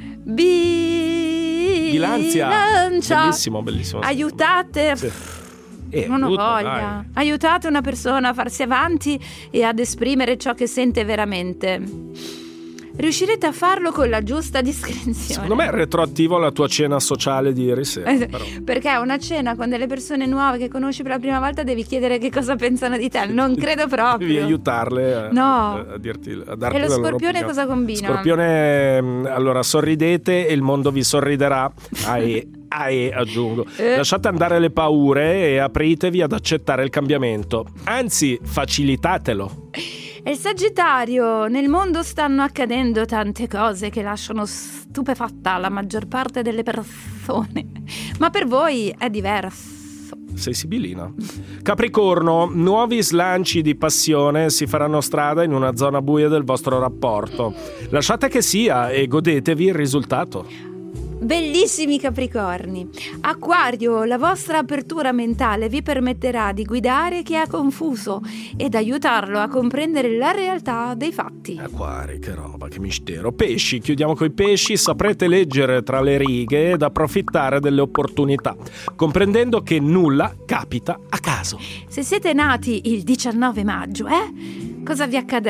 [SPEAKER 2] Bi-
[SPEAKER 1] Bilancia.
[SPEAKER 2] Bilancia.
[SPEAKER 1] Bellissimo, bellissimo.
[SPEAKER 2] Aiutate.
[SPEAKER 1] Sì. Eh,
[SPEAKER 2] Non ho
[SPEAKER 1] aiuta,
[SPEAKER 2] voglia.
[SPEAKER 1] dai.
[SPEAKER 2] Aiutate una persona a farsi avanti e ad esprimere ciò che sente veramente. Riuscirete a farlo con la giusta discrezione.
[SPEAKER 1] Secondo me è retroattivo alla tua cena sociale di ieri sera.
[SPEAKER 2] Eh,
[SPEAKER 1] Però.
[SPEAKER 2] Perché a una cena con delle persone nuove che conosci per la prima volta devi chiedere che cosa pensano di te. Non credo proprio.
[SPEAKER 1] Devi aiutarle a,
[SPEAKER 2] No.
[SPEAKER 1] a, a dirti a darti
[SPEAKER 2] E lo
[SPEAKER 1] la loro
[SPEAKER 2] scorpione
[SPEAKER 1] opinione.
[SPEAKER 2] cosa combina?
[SPEAKER 1] Scorpione, mh, allora sorridete e il mondo vi sorriderà. Ae, ae, aggiungo.
[SPEAKER 2] Eh.
[SPEAKER 1] Lasciate andare le paure e apritevi ad accettare il cambiamento. Anzi, facilitatelo.
[SPEAKER 2] E il Sagittario, nel mondo stanno accadendo tante cose che lasciano stupefatta la maggior parte delle persone. Ma per voi è diverso.
[SPEAKER 1] Sei sibilina. Capricorno, nuovi slanci di passione si faranno strada in una zona buia del vostro rapporto. Lasciate che sia e godetevi il risultato.
[SPEAKER 2] Bellissimi Capricorni. Acquario, la vostra apertura mentale vi permetterà di guidare chi è confuso ed aiutarlo a comprendere la realtà dei fatti.
[SPEAKER 1] Acquari, che roba, che mistero. Pesci, chiudiamo coi pesci, saprete leggere tra le righe ed approfittare delle opportunità, comprendendo che nulla capita a caso.
[SPEAKER 2] Se siete nati il diciannove maggio, eh? Cosa vi accadrà?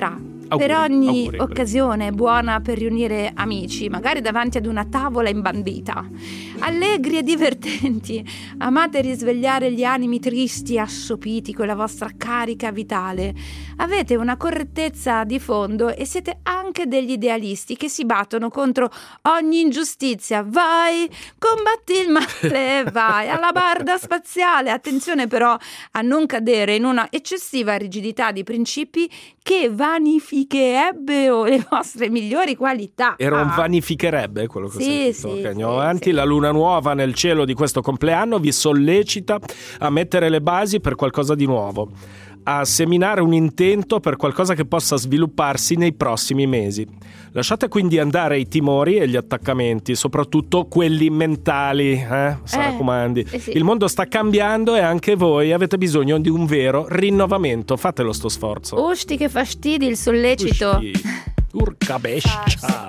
[SPEAKER 1] Auguri,
[SPEAKER 2] per ogni
[SPEAKER 1] auguri, auguri.
[SPEAKER 2] occasione buona per riunire amici, magari davanti ad una tavola imbandita. Allegri e divertenti, amate risvegliare gli animi tristi e assopiti con la vostra carica vitale. Avete una correttezza di fondo e siete anche degli idealisti che si battono contro ogni ingiustizia. Vai, combatti il male, vai alla barda spaziale. Attenzione però a non cadere in una eccessiva rigidità di principi che vanificherebbero le vostre migliori qualità.
[SPEAKER 1] Era un
[SPEAKER 2] Ah.
[SPEAKER 1] vanificherebbe quello che ho
[SPEAKER 2] Sì,
[SPEAKER 1] sentito.
[SPEAKER 2] sì,
[SPEAKER 1] Ok, andiamo
[SPEAKER 2] sì,
[SPEAKER 1] avanti.
[SPEAKER 2] sì.
[SPEAKER 1] La luna nuova nel cielo di questo compleanno vi sollecita a mettere le basi per qualcosa di nuovo, a seminare un intento per qualcosa che possa svilupparsi nei prossimi mesi. Lasciate quindi andare i timori e gli attaccamenti, soprattutto quelli mentali, eh? Si
[SPEAKER 2] Eh,
[SPEAKER 1] raccomandi.
[SPEAKER 2] eh sì.
[SPEAKER 1] Il mondo sta cambiando e anche voi avete bisogno di un vero rinnovamento. Fatelo sto sforzo.
[SPEAKER 2] Usti che fastidi il sollecito.
[SPEAKER 1] Usci. Urca bescia.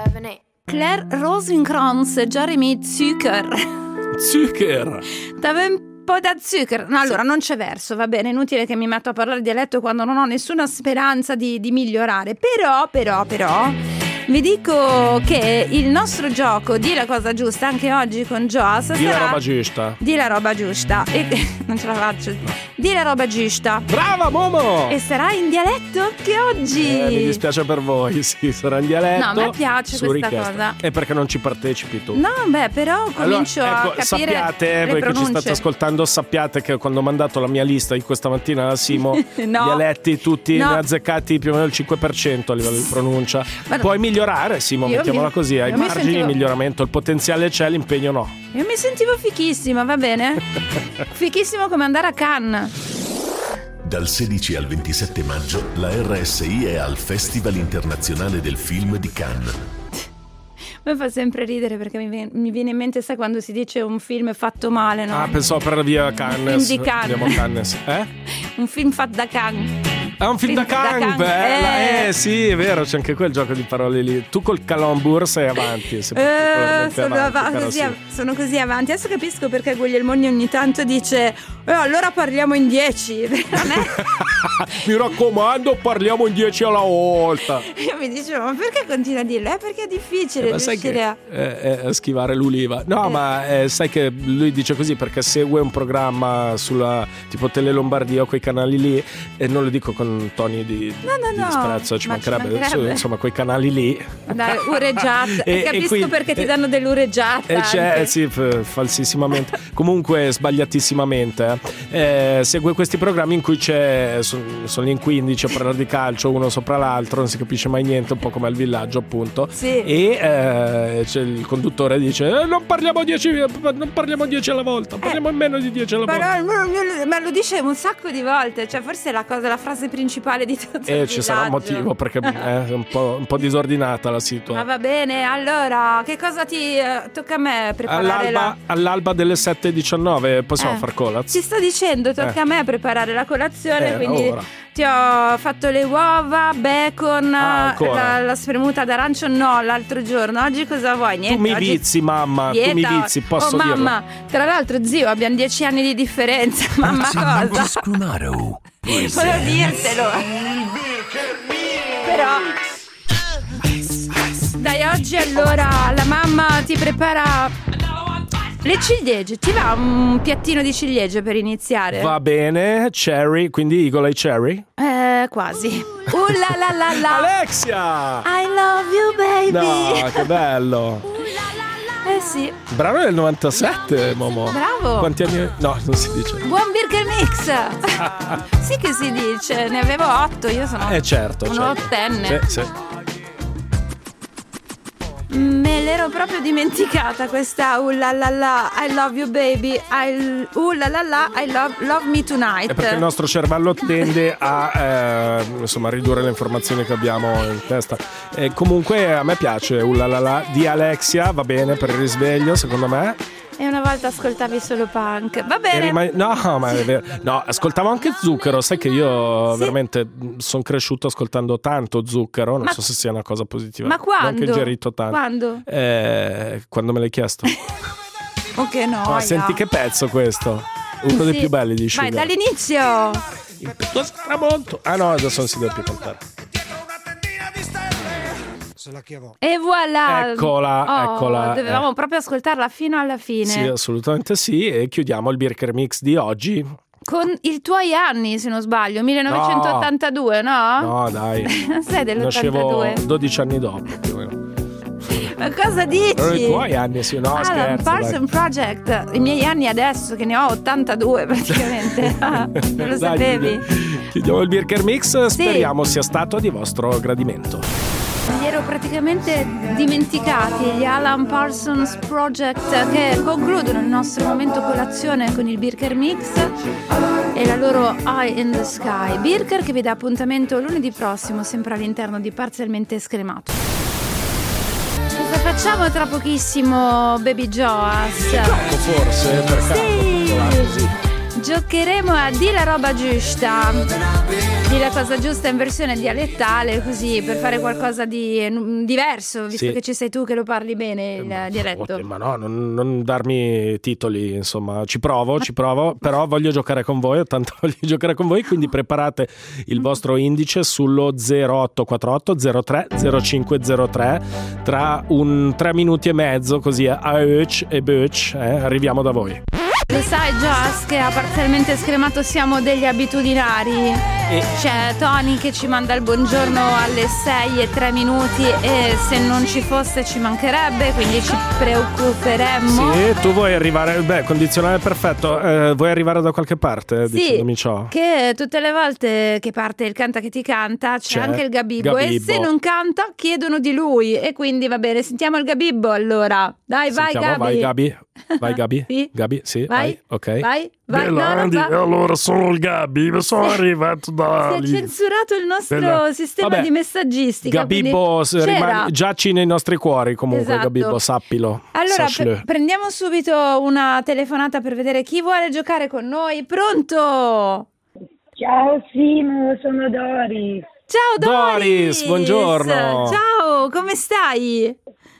[SPEAKER 2] Claire Rosenkranz e Jeremy Zucker.
[SPEAKER 1] Zucker.
[SPEAKER 2] Dave un po' da zucchero. No, allora non c'è verso, va bene, inutile che mi metto a parlare dialetto quando non ho nessuna speranza di, di migliorare. Però, però, però vi dico che il nostro gioco Di la cosa giusta anche oggi con Joas
[SPEAKER 1] Di la
[SPEAKER 2] sarà
[SPEAKER 1] roba giusta.
[SPEAKER 2] Di la roba giusta e, non ce la faccio. Di la roba giusta.
[SPEAKER 1] Brava Momo!
[SPEAKER 2] E sarà in dialetto anche oggi.
[SPEAKER 1] Eh, mi dispiace per voi, sì, sarà in dialetto.
[SPEAKER 2] No, a me piace
[SPEAKER 1] su
[SPEAKER 2] questa
[SPEAKER 1] richiesta.
[SPEAKER 2] cosa.
[SPEAKER 1] È perché non ci partecipi tu.
[SPEAKER 2] No, beh, però comincio
[SPEAKER 1] allora, ecco,
[SPEAKER 2] a capire
[SPEAKER 1] sappiate,
[SPEAKER 2] le
[SPEAKER 1] voi che ci
[SPEAKER 2] pronunce.
[SPEAKER 1] state ascoltando, sappiate che quando ho mandato la mia lista di questa mattina a Simo,
[SPEAKER 2] No.
[SPEAKER 1] dialetti tutti
[SPEAKER 2] No.
[SPEAKER 1] ne ha azzeccati più o meno il cinque per cento a livello di pronuncia.
[SPEAKER 2] Ma no.
[SPEAKER 1] Puoi migliorare, Simo,
[SPEAKER 2] Io
[SPEAKER 1] mettiamola
[SPEAKER 2] mi-
[SPEAKER 1] così, hai
[SPEAKER 2] io mi
[SPEAKER 1] margini
[SPEAKER 2] sentivo-
[SPEAKER 1] di miglioramento, il potenziale c'è, l'impegno no.
[SPEAKER 2] Io mi sentivo fichissima, va bene? Fichissimo come andare a Cannes.
[SPEAKER 7] Dal sedici al ventisette maggio la R S I è al Festival Internazionale del Film di Cannes.
[SPEAKER 2] Mi fa sempre ridere perché mi viene, mi viene in mente, sai, quando si dice un film fatto male, no?
[SPEAKER 1] Ah, pensavo per la via Cannes.
[SPEAKER 2] film di Cannes.
[SPEAKER 1] Andiamo a Cannes. Eh?
[SPEAKER 2] Un film fatto da Cannes.
[SPEAKER 1] È un film da Cannes, bella, eh. eh sì, è vero, c'è anche quel gioco di parole lì. Tu col calembour sei avanti, sei
[SPEAKER 2] Eh,
[SPEAKER 1] particolarmente
[SPEAKER 2] sono,
[SPEAKER 1] avanti,
[SPEAKER 2] av-
[SPEAKER 1] però
[SPEAKER 2] così,
[SPEAKER 1] sì.
[SPEAKER 2] av- sono così avanti. Adesso capisco perché Guglielmoni ogni tanto dice eh, allora parliamo in dieci. A me
[SPEAKER 1] Mi raccomando, parliamo in dieci alla volta.
[SPEAKER 2] io mi dicevo, ma perché continua a dirlo? Eh, perché è difficile
[SPEAKER 1] Eh, ma sai
[SPEAKER 2] riuscire
[SPEAKER 1] che
[SPEAKER 2] a...
[SPEAKER 1] eh, eh, schivare l'uliva. No,
[SPEAKER 2] Eh.
[SPEAKER 1] ma eh, sai che lui dice così perché segue un programma sulla tipo Tele Lombardia o quei canali lì, e non lo dico con toni di,
[SPEAKER 2] No, no,
[SPEAKER 1] di
[SPEAKER 2] no,
[SPEAKER 1] disprezzo, ci
[SPEAKER 2] ma ci
[SPEAKER 1] mancherebbe,
[SPEAKER 2] mancherebbe.
[SPEAKER 1] insomma quei canali lì.
[SPEAKER 2] Dai, ureggiate.
[SPEAKER 1] E- e
[SPEAKER 2] Capisco
[SPEAKER 1] quindi-
[SPEAKER 2] perché ti
[SPEAKER 1] e-
[SPEAKER 2] danno dell'ureggiata.
[SPEAKER 1] E c'è,
[SPEAKER 2] anche.
[SPEAKER 1] eh, sì, f- falsissimamente, comunque sbagliatissimamente. eh. Eh, segue questi programmi in cui c'è, son- sono lì in quindici a parlare di calcio, uno sopra l'altro, non si capisce mai niente, un po' come al villaggio, appunto.
[SPEAKER 2] Sì.
[SPEAKER 1] E eh, c'è il conduttore dice: eh, non parliamo dieci, non parliamo dieci alla volta, parliamo in meno di dieci alla volta.
[SPEAKER 2] Però, ma lo dice un sacco di volte, cioè forse è la cosa, la frase principale di tutto
[SPEAKER 1] E
[SPEAKER 2] il
[SPEAKER 1] ci sarà un
[SPEAKER 2] villaggio.
[SPEAKER 1] motivo perché è un po', un po' disordinata la
[SPEAKER 2] Ma
[SPEAKER 1] situazione.
[SPEAKER 2] va bene, allora, che cosa ti eh, tocca a me preparare
[SPEAKER 1] All'alba,
[SPEAKER 2] la...
[SPEAKER 1] all'alba delle sette e diciannove possiamo
[SPEAKER 2] Eh,
[SPEAKER 1] far colaz?
[SPEAKER 2] Ti sto dicendo, tocca
[SPEAKER 1] Eh.
[SPEAKER 2] a me preparare la colazione,
[SPEAKER 1] Eh,
[SPEAKER 2] quindi
[SPEAKER 1] ora.
[SPEAKER 2] ti ho fatto le uova, bacon,
[SPEAKER 1] Ah, ancora?
[SPEAKER 2] la, la spremuta d'arancio no, l'altro giorno. Oggi cosa vuoi? Niente,
[SPEAKER 1] Tu mi
[SPEAKER 2] oggi...
[SPEAKER 1] vizi, mamma, tu mi
[SPEAKER 2] dieta.
[SPEAKER 1] vizi, posso
[SPEAKER 2] oh,
[SPEAKER 1] dirlo?
[SPEAKER 2] mamma, tra l'altro zio, abbiamo dieci anni di differenza. Mamma cosa?
[SPEAKER 7] Scunaro.
[SPEAKER 2] Volevo dirtelo. Però dai, oggi allora la mamma ti prepara le ciliegie. Ti va un piattino di ciliegie per iniziare?
[SPEAKER 1] Va bene, cherry, quindi Eagle Eye Cherry.
[SPEAKER 2] Eh, quasi. Uh la la la la.
[SPEAKER 1] Alexia!
[SPEAKER 2] I love you baby.
[SPEAKER 1] No, che bello.
[SPEAKER 2] Eh sì.
[SPEAKER 1] Brano del novantasette, Momo.
[SPEAKER 2] Bravo.
[SPEAKER 1] Quanti anni? No, non si dice.
[SPEAKER 2] Buon Birkel Mix. Sì che si dice. Ne avevo otto. Io sono
[SPEAKER 1] Eh certo,
[SPEAKER 2] un
[SPEAKER 1] certo.
[SPEAKER 2] ottenne.
[SPEAKER 1] Sì, sì.
[SPEAKER 2] Me l'ero proprio dimenticata questa uh la la la I love you baby I, uh la la la I love, love me tonight.
[SPEAKER 1] È perché il nostro cervello tende a eh, insomma ridurre le informazioni che abbiamo in testa. E comunque a me piace uh la la la di Alexia, va bene per il risveglio, secondo me.
[SPEAKER 2] E una volta ascoltavi solo punk. Va
[SPEAKER 1] E
[SPEAKER 2] bene.
[SPEAKER 1] rima- no, ma è vero. No, ascoltavo anche Zucchero. Sai che io
[SPEAKER 2] Sì.
[SPEAKER 1] veramente sono cresciuto ascoltando tanto Zucchero. Non
[SPEAKER 2] Ma-
[SPEAKER 1] so se sia una cosa positiva.
[SPEAKER 2] Ma
[SPEAKER 1] L'ho
[SPEAKER 2] quando?
[SPEAKER 1] anche ingerito tanto.
[SPEAKER 2] Quando?
[SPEAKER 1] Eh, quando me l'hai chiesto.
[SPEAKER 2] Oh che noia.
[SPEAKER 1] Ma senti che pezzo questo. Uno dei
[SPEAKER 2] Sì.
[SPEAKER 1] più belli di
[SPEAKER 2] Vai
[SPEAKER 1] Sugar.
[SPEAKER 2] dall'inizio.
[SPEAKER 1] Impetuoso tramonto. Ah no, adesso non si deve più cantare.
[SPEAKER 8] se la chiamò.
[SPEAKER 2] E voilà.
[SPEAKER 1] Eccola,
[SPEAKER 2] Oh,
[SPEAKER 1] eccola.
[SPEAKER 2] Dovevamo
[SPEAKER 1] eh.
[SPEAKER 2] proprio ascoltarla fino alla fine.
[SPEAKER 1] Sì, assolutamente sì. E chiudiamo il Birker Mix di oggi.
[SPEAKER 2] Con i tuoi anni, se non sbaglio, millenovecentottantadue, no?
[SPEAKER 1] No, dai.
[SPEAKER 2] Non sei dell'ottantadue?
[SPEAKER 1] Nascevo dodici anni dopo, più o meno.
[SPEAKER 2] Ma cosa dici?
[SPEAKER 1] Erano i tuoi anni, sì, no,
[SPEAKER 2] Alan
[SPEAKER 1] scherzo.
[SPEAKER 2] Parsons Project, i miei anni adesso, che ne ho ottantadue praticamente. Ah, non lo
[SPEAKER 1] Dai,
[SPEAKER 2] sapevi?
[SPEAKER 1] Chiudiamo il Birker Mix, speriamo sia stato di vostro gradimento.
[SPEAKER 2] Li ero praticamente dimenticati, gli Alan Parsons Project, che concludono il nostro momento colazione con il Birker Mix e la loro Eye in the Sky. Birker che vi dà appuntamento lunedì prossimo, sempre all'interno di Parzialmente Scremato. Cosa facciamo tra pochissimo, Baby Joas?
[SPEAKER 1] Gioco forse, per caso.
[SPEAKER 2] Sì, giocheremo a Di la roba giusta, di la cosa giusta in versione dialettale, così per fare qualcosa di mm, diverso, visto
[SPEAKER 1] Sì.
[SPEAKER 2] che ci sei tu che lo parli bene il
[SPEAKER 1] Ma-
[SPEAKER 2] dialetto.
[SPEAKER 1] Ma no, non, non darmi titoli, insomma, ci provo, ci provo, però voglio giocare con voi, ho tanto voglio giocare con voi, quindi preparate il vostro indice sullo zero otto quattro otto zero tre zero cinque zero tre, tra un tre minuti e mezzo, così a Öch e Böch, eh, arriviamo da voi.
[SPEAKER 2] Lo sai, Joas, che a Parzialmente Scremato siamo degli abitudinari?
[SPEAKER 1] E-
[SPEAKER 2] C'è Tony che ci manda il buongiorno alle sei e tre minuti e se non ci fosse ci mancherebbe, quindi ci preoccuperemmo.
[SPEAKER 1] Sì, tu vuoi arrivare, beh, condizionale perfetto, eh, vuoi arrivare da qualche parte
[SPEAKER 2] Sì,
[SPEAKER 1] dicendomi ciò?
[SPEAKER 2] che tutte le volte che parte il canta che ti canta c'è,
[SPEAKER 1] C'è
[SPEAKER 2] anche il Gabibbo,
[SPEAKER 1] Gabibbo.
[SPEAKER 2] e se non canta chiedono di lui e quindi va bene, sentiamo il Gabibbo allora. Dai, vai
[SPEAKER 1] Sentiamo,
[SPEAKER 2] Gabi.
[SPEAKER 1] vai Gabi, vai Gabi,
[SPEAKER 2] Sì.
[SPEAKER 1] Gabi, sì,
[SPEAKER 2] Vai,
[SPEAKER 1] vai, ok.
[SPEAKER 2] vai, vai. No,
[SPEAKER 1] Belandi,
[SPEAKER 2] non va.
[SPEAKER 1] allora sono il Gabi, mi sono arrivato da
[SPEAKER 2] Si è
[SPEAKER 1] lì.
[SPEAKER 2] censurato il nostro
[SPEAKER 1] Bella.
[SPEAKER 2] sistema
[SPEAKER 1] Vabbè,
[SPEAKER 2] di messaggistica.
[SPEAKER 1] Gabibbo,
[SPEAKER 2] quindi
[SPEAKER 1] se
[SPEAKER 2] c'era.
[SPEAKER 1] rimani- giaci nei nostri cuori comunque,
[SPEAKER 2] Esatto.
[SPEAKER 1] Gabibbo, sappilo.
[SPEAKER 2] Allora,
[SPEAKER 1] Sachle.
[SPEAKER 2] pre- prendiamo subito una telefonata per vedere chi vuole giocare con noi. Pronto?
[SPEAKER 9] Ciao Simo, sono Doris.
[SPEAKER 2] Ciao Doris!
[SPEAKER 1] Doris, buongiorno.
[SPEAKER 2] Ciao, come stai?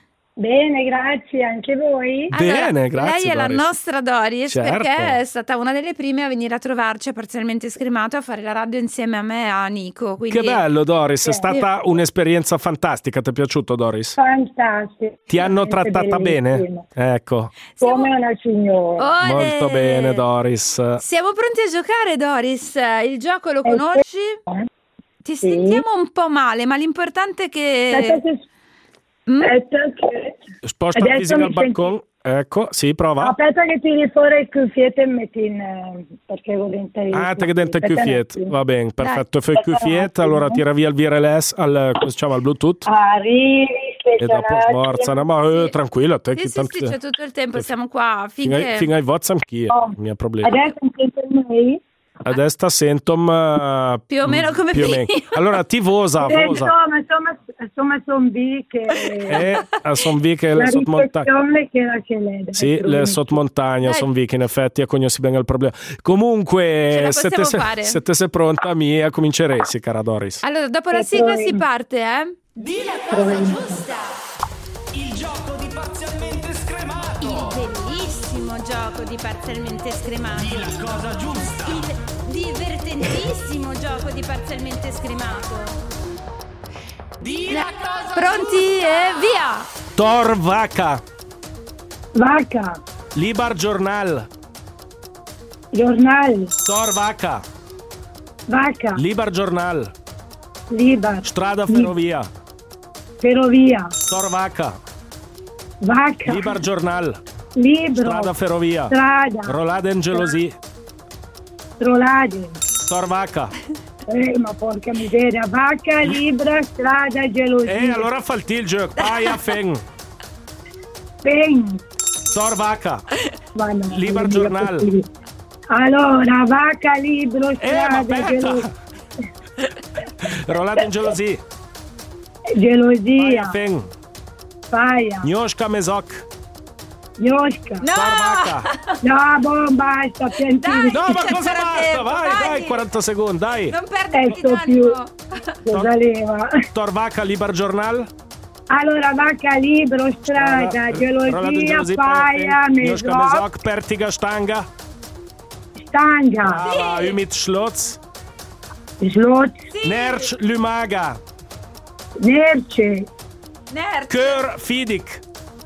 [SPEAKER 9] Bene, grazie, anche voi?
[SPEAKER 1] Bene,
[SPEAKER 2] Allora,
[SPEAKER 1] grazie,
[SPEAKER 2] Lei è la
[SPEAKER 1] Doris.
[SPEAKER 2] nostra Doris,
[SPEAKER 1] Certo.
[SPEAKER 2] perché è stata una delle prime a venire a trovarci a Parzialmente Scremato a fare la radio insieme a me e a Nico. Quindi...
[SPEAKER 1] Che bello, Doris, è
[SPEAKER 9] Sì.
[SPEAKER 1] stata un'esperienza fantastica. Ti è piaciuto, Doris?
[SPEAKER 9] Fantastico.
[SPEAKER 1] Ti hanno
[SPEAKER 9] veramente
[SPEAKER 1] trattata
[SPEAKER 9] bellissimo.
[SPEAKER 1] bene? Ecco,
[SPEAKER 2] Siamo-
[SPEAKER 9] Come una signora.
[SPEAKER 2] Olè!
[SPEAKER 1] molto bene, Doris.
[SPEAKER 2] Siamo pronti a giocare, Doris. Il gioco lo conosci? Ti
[SPEAKER 9] Sì.
[SPEAKER 2] sentiamo un po' male, ma l'importante è che...
[SPEAKER 9] Aspetta che...
[SPEAKER 2] Mm?
[SPEAKER 9] Aspetta che...
[SPEAKER 1] Sposta
[SPEAKER 9] Adesso
[SPEAKER 1] fisica
[SPEAKER 9] mi
[SPEAKER 1] al balcone. Ecco, sì, prova.
[SPEAKER 9] Aspetta che tiri fuori il cuffietto e metti in... eh, perché ho dentro il...
[SPEAKER 1] Ah, te che dentro il
[SPEAKER 9] Aspetta un
[SPEAKER 1] cuffietto.
[SPEAKER 9] attimo.
[SPEAKER 1] Va bene, perfetto. Fai il
[SPEAKER 9] Aspetta un
[SPEAKER 1] cuffietto,
[SPEAKER 9] attimo.
[SPEAKER 1] allora tira via il wireless al, come si chiama, al Bluetooth.
[SPEAKER 9] Arrivi,
[SPEAKER 1] E dopo smorzano, ma eh,
[SPEAKER 2] Sì.
[SPEAKER 1] tranquillo, te
[SPEAKER 2] Sì,
[SPEAKER 1] che
[SPEAKER 2] sì,
[SPEAKER 1] tanto-
[SPEAKER 2] sì, c'è tutto il tempo, siamo qua
[SPEAKER 1] fino, ai,
[SPEAKER 2] finché...
[SPEAKER 1] fino ai voz anch'io,
[SPEAKER 9] Oh.
[SPEAKER 1] il mio problema.
[SPEAKER 9] Adesso sento me.
[SPEAKER 1] Adesso sentom eh,
[SPEAKER 2] Più o meno come
[SPEAKER 1] più o meno.
[SPEAKER 2] prima.
[SPEAKER 1] Allora ti vosa,
[SPEAKER 9] Eh,
[SPEAKER 1] vosa.
[SPEAKER 9] insomma, insomma, insomma, sono lì che...
[SPEAKER 1] E a son vi che
[SPEAKER 9] la
[SPEAKER 1] le sottomontagne.
[SPEAKER 9] riflessione che era che lei.
[SPEAKER 1] Sì, le sottomontagne
[SPEAKER 2] Dai.
[SPEAKER 1] sono vi che in effetti a cogno si venga il problema.
[SPEAKER 2] Ce
[SPEAKER 1] Comunque,
[SPEAKER 2] la
[SPEAKER 1] se te,
[SPEAKER 2] possiamo
[SPEAKER 1] se,
[SPEAKER 2] fare.
[SPEAKER 1] se te sei pronta, mi comincerei, sì, cara Doris.
[SPEAKER 2] Allora, dopo la
[SPEAKER 9] Che
[SPEAKER 2] sigla
[SPEAKER 9] poi-
[SPEAKER 2] si parte, eh?
[SPEAKER 10] Di la cosa giusta. Il gioco di Parzialmente Scremato.
[SPEAKER 2] Il bellissimo gioco di Parzialmente Scremato.
[SPEAKER 10] Di la cosa giusta.
[SPEAKER 2] Il divertentissimo gioco di Parzialmente Scremato.
[SPEAKER 10] Di la cosa
[SPEAKER 2] Pronti e via!
[SPEAKER 1] Tor Vaca,
[SPEAKER 9] Vaca,
[SPEAKER 1] Libar Giornal,
[SPEAKER 9] giornale,
[SPEAKER 1] Tor Vaca,
[SPEAKER 9] vaca,
[SPEAKER 1] Libar Giornal,
[SPEAKER 9] libar,
[SPEAKER 1] Strada Ferrovia,
[SPEAKER 9] ferrovia,
[SPEAKER 1] Tor Vaca,
[SPEAKER 9] vaca,
[SPEAKER 1] Libar Giornal,
[SPEAKER 9] libro,
[SPEAKER 1] Strada Ferrovia,
[SPEAKER 9] strada,
[SPEAKER 1] Roladen Gelosi,
[SPEAKER 9] trolade.
[SPEAKER 1] Tor Vaca.
[SPEAKER 9] Eh, ma porca miseria, vaca, libra, strada, gelosia.
[SPEAKER 1] E allora falti il gioco, Paia Feng,
[SPEAKER 9] Pen.
[SPEAKER 1] Tor Vaca,
[SPEAKER 9] Ma no,
[SPEAKER 1] Libar
[SPEAKER 9] non
[SPEAKER 1] Giornal.
[SPEAKER 9] è possibile. Allora, vaca, libro,
[SPEAKER 1] Eh, ma
[SPEAKER 9] strada,
[SPEAKER 1] aspetta.
[SPEAKER 9] gelosia.
[SPEAKER 1] Roladen Gelosi, Paia
[SPEAKER 9] Gelosia,
[SPEAKER 1] Feng,
[SPEAKER 9] paia,
[SPEAKER 1] Njoška Mezok,
[SPEAKER 9] Yoshka.
[SPEAKER 2] No!
[SPEAKER 1] Tor Vaca.
[SPEAKER 9] No, boh, basta, piantini.
[SPEAKER 2] Dai.
[SPEAKER 1] No, ma
[SPEAKER 2] C'è
[SPEAKER 1] cosa
[SPEAKER 2] ancora
[SPEAKER 1] basta?
[SPEAKER 2] tempo,
[SPEAKER 1] Vai,
[SPEAKER 2] vai.
[SPEAKER 1] dai, quaranta secondi, dai.
[SPEAKER 2] Non perdere
[SPEAKER 9] Ecco
[SPEAKER 2] il
[SPEAKER 9] più.
[SPEAKER 2] animo.
[SPEAKER 9] Cosa leva?
[SPEAKER 1] Tor Vaca, Libar Giornal,
[SPEAKER 9] Allora, vaca, libro, strada,
[SPEAKER 1] Roladen
[SPEAKER 9] gelosia, paia,
[SPEAKER 1] Njoška
[SPEAKER 9] mesok,
[SPEAKER 1] Mezok, Pertiga Stanga,
[SPEAKER 9] stanga,
[SPEAKER 1] Brava, Ümit Schlotz,
[SPEAKER 9] slot,
[SPEAKER 1] Nerch Lumaga,
[SPEAKER 9] nerce,
[SPEAKER 2] Nerch.
[SPEAKER 1] Kör Fidik.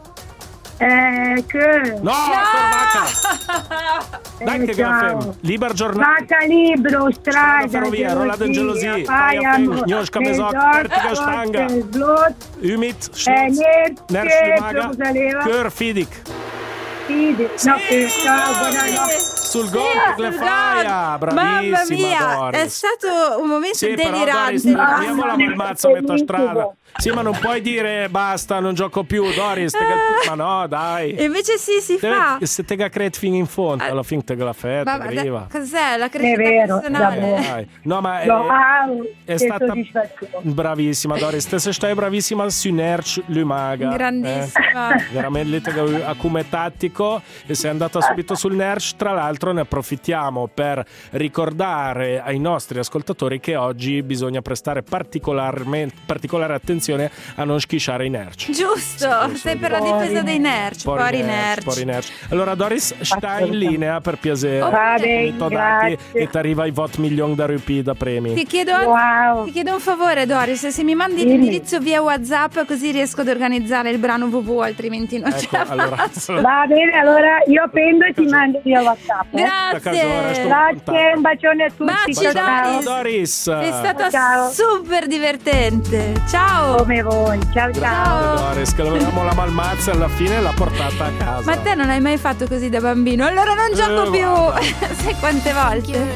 [SPEAKER 9] Eh, che?
[SPEAKER 1] No, Torvaca. Dai che grafem. Liber giornata.
[SPEAKER 9] Vacca libro, strada,
[SPEAKER 1] Ferrovia, rola d'angelosia.
[SPEAKER 9] Paia,
[SPEAKER 1] Njoška mezok, Ertiga štanga. Umit, Schnitz, Nerch Limaga, Kör Fidik.
[SPEAKER 9] No, che ciao,
[SPEAKER 1] sul gol sì, le faia, bravissima.
[SPEAKER 2] Mamma mia,
[SPEAKER 1] Doris.
[SPEAKER 2] è stato un momento
[SPEAKER 1] sì,
[SPEAKER 2] delirante.
[SPEAKER 1] Però, Doris, abbiamo la malmazza a metà strada. Sì, ma non puoi dire basta, non gioco più, Doris. Te ga... Ma no, dai.
[SPEAKER 2] E invece sì, si
[SPEAKER 1] Deve...
[SPEAKER 2] fa.
[SPEAKER 1] Se te ga cret fin in fondo, alla fin te la fetta, arriva.
[SPEAKER 2] Cos'è la crescita
[SPEAKER 9] è vero,
[SPEAKER 2] personale?
[SPEAKER 1] No, ma è,
[SPEAKER 9] no, ah,
[SPEAKER 1] è stata bravissima, Doris. Te se stai bravissima su Nerch Limaga.
[SPEAKER 2] Grandissima.
[SPEAKER 1] Eh? Veramente a come tattico e sei andata subito sul Nerch. Tra l'altro ne approfittiamo per ricordare ai nostri ascoltatori che oggi bisogna prestare particolarmente particolare attenzione a non schisciare i Nerch.
[SPEAKER 2] Giusto, sei per la difesa dei Nerch, pori Nerch.
[SPEAKER 1] Nerch. Allora Doris, sta in linea per piacere.
[SPEAKER 9] Okay,
[SPEAKER 1] dati e ti arriva i vot milioni da rupi da premi.
[SPEAKER 2] Ti chiedo,
[SPEAKER 9] wow.
[SPEAKER 2] ti chiedo un favore, Doris, se mi mandi Dimmi. l'indirizzo via WhatsApp così riesco ad organizzare il brano W W, altrimenti non
[SPEAKER 1] ecco,
[SPEAKER 2] ce la
[SPEAKER 1] allora,
[SPEAKER 2] faccio.
[SPEAKER 9] Va bene, allora io prendo e ti mando via WhatsApp. Eh?
[SPEAKER 2] Grazie.
[SPEAKER 9] Grazie, un bacione a tutti.
[SPEAKER 2] Bacio,
[SPEAKER 9] ciao.
[SPEAKER 1] Doris.
[SPEAKER 2] Sei stata
[SPEAKER 9] ciao.
[SPEAKER 2] super divertente. Ciao.
[SPEAKER 9] Come voi. Ciao ciao.
[SPEAKER 2] ciao.
[SPEAKER 1] Doris, che avevamo la malmazza alla fine e l'ha portata a casa.
[SPEAKER 2] Ma te non hai mai fatto così da bambino? Allora non gioco
[SPEAKER 1] eh,
[SPEAKER 2] più. Sai quante volte?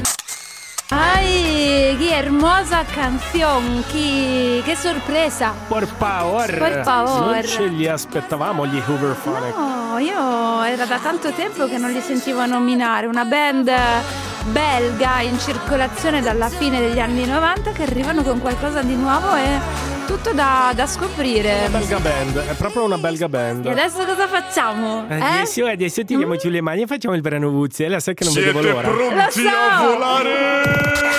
[SPEAKER 2] Ay, qué hermosa canción, che, che sorpresa.
[SPEAKER 1] Por favor.
[SPEAKER 2] Por favor.
[SPEAKER 1] Non ce li aspettavamo gli Hooverphonic.
[SPEAKER 2] No, io era da tanto tempo che non li sentivo nominare. Una band belga in circolazione dalla fine degli anni novanta che arrivano con qualcosa di nuovo e tutto da, da scoprire.
[SPEAKER 1] Una belga band, è proprio una belga band.
[SPEAKER 2] E adesso cosa facciamo? Eh?
[SPEAKER 1] Adesso, adesso tiriamo giù le mani e facciamo il brano Vuziella, sai che non
[SPEAKER 8] Siete
[SPEAKER 1] vedevo l'ora.
[SPEAKER 8] pronti
[SPEAKER 2] so.
[SPEAKER 8] a volare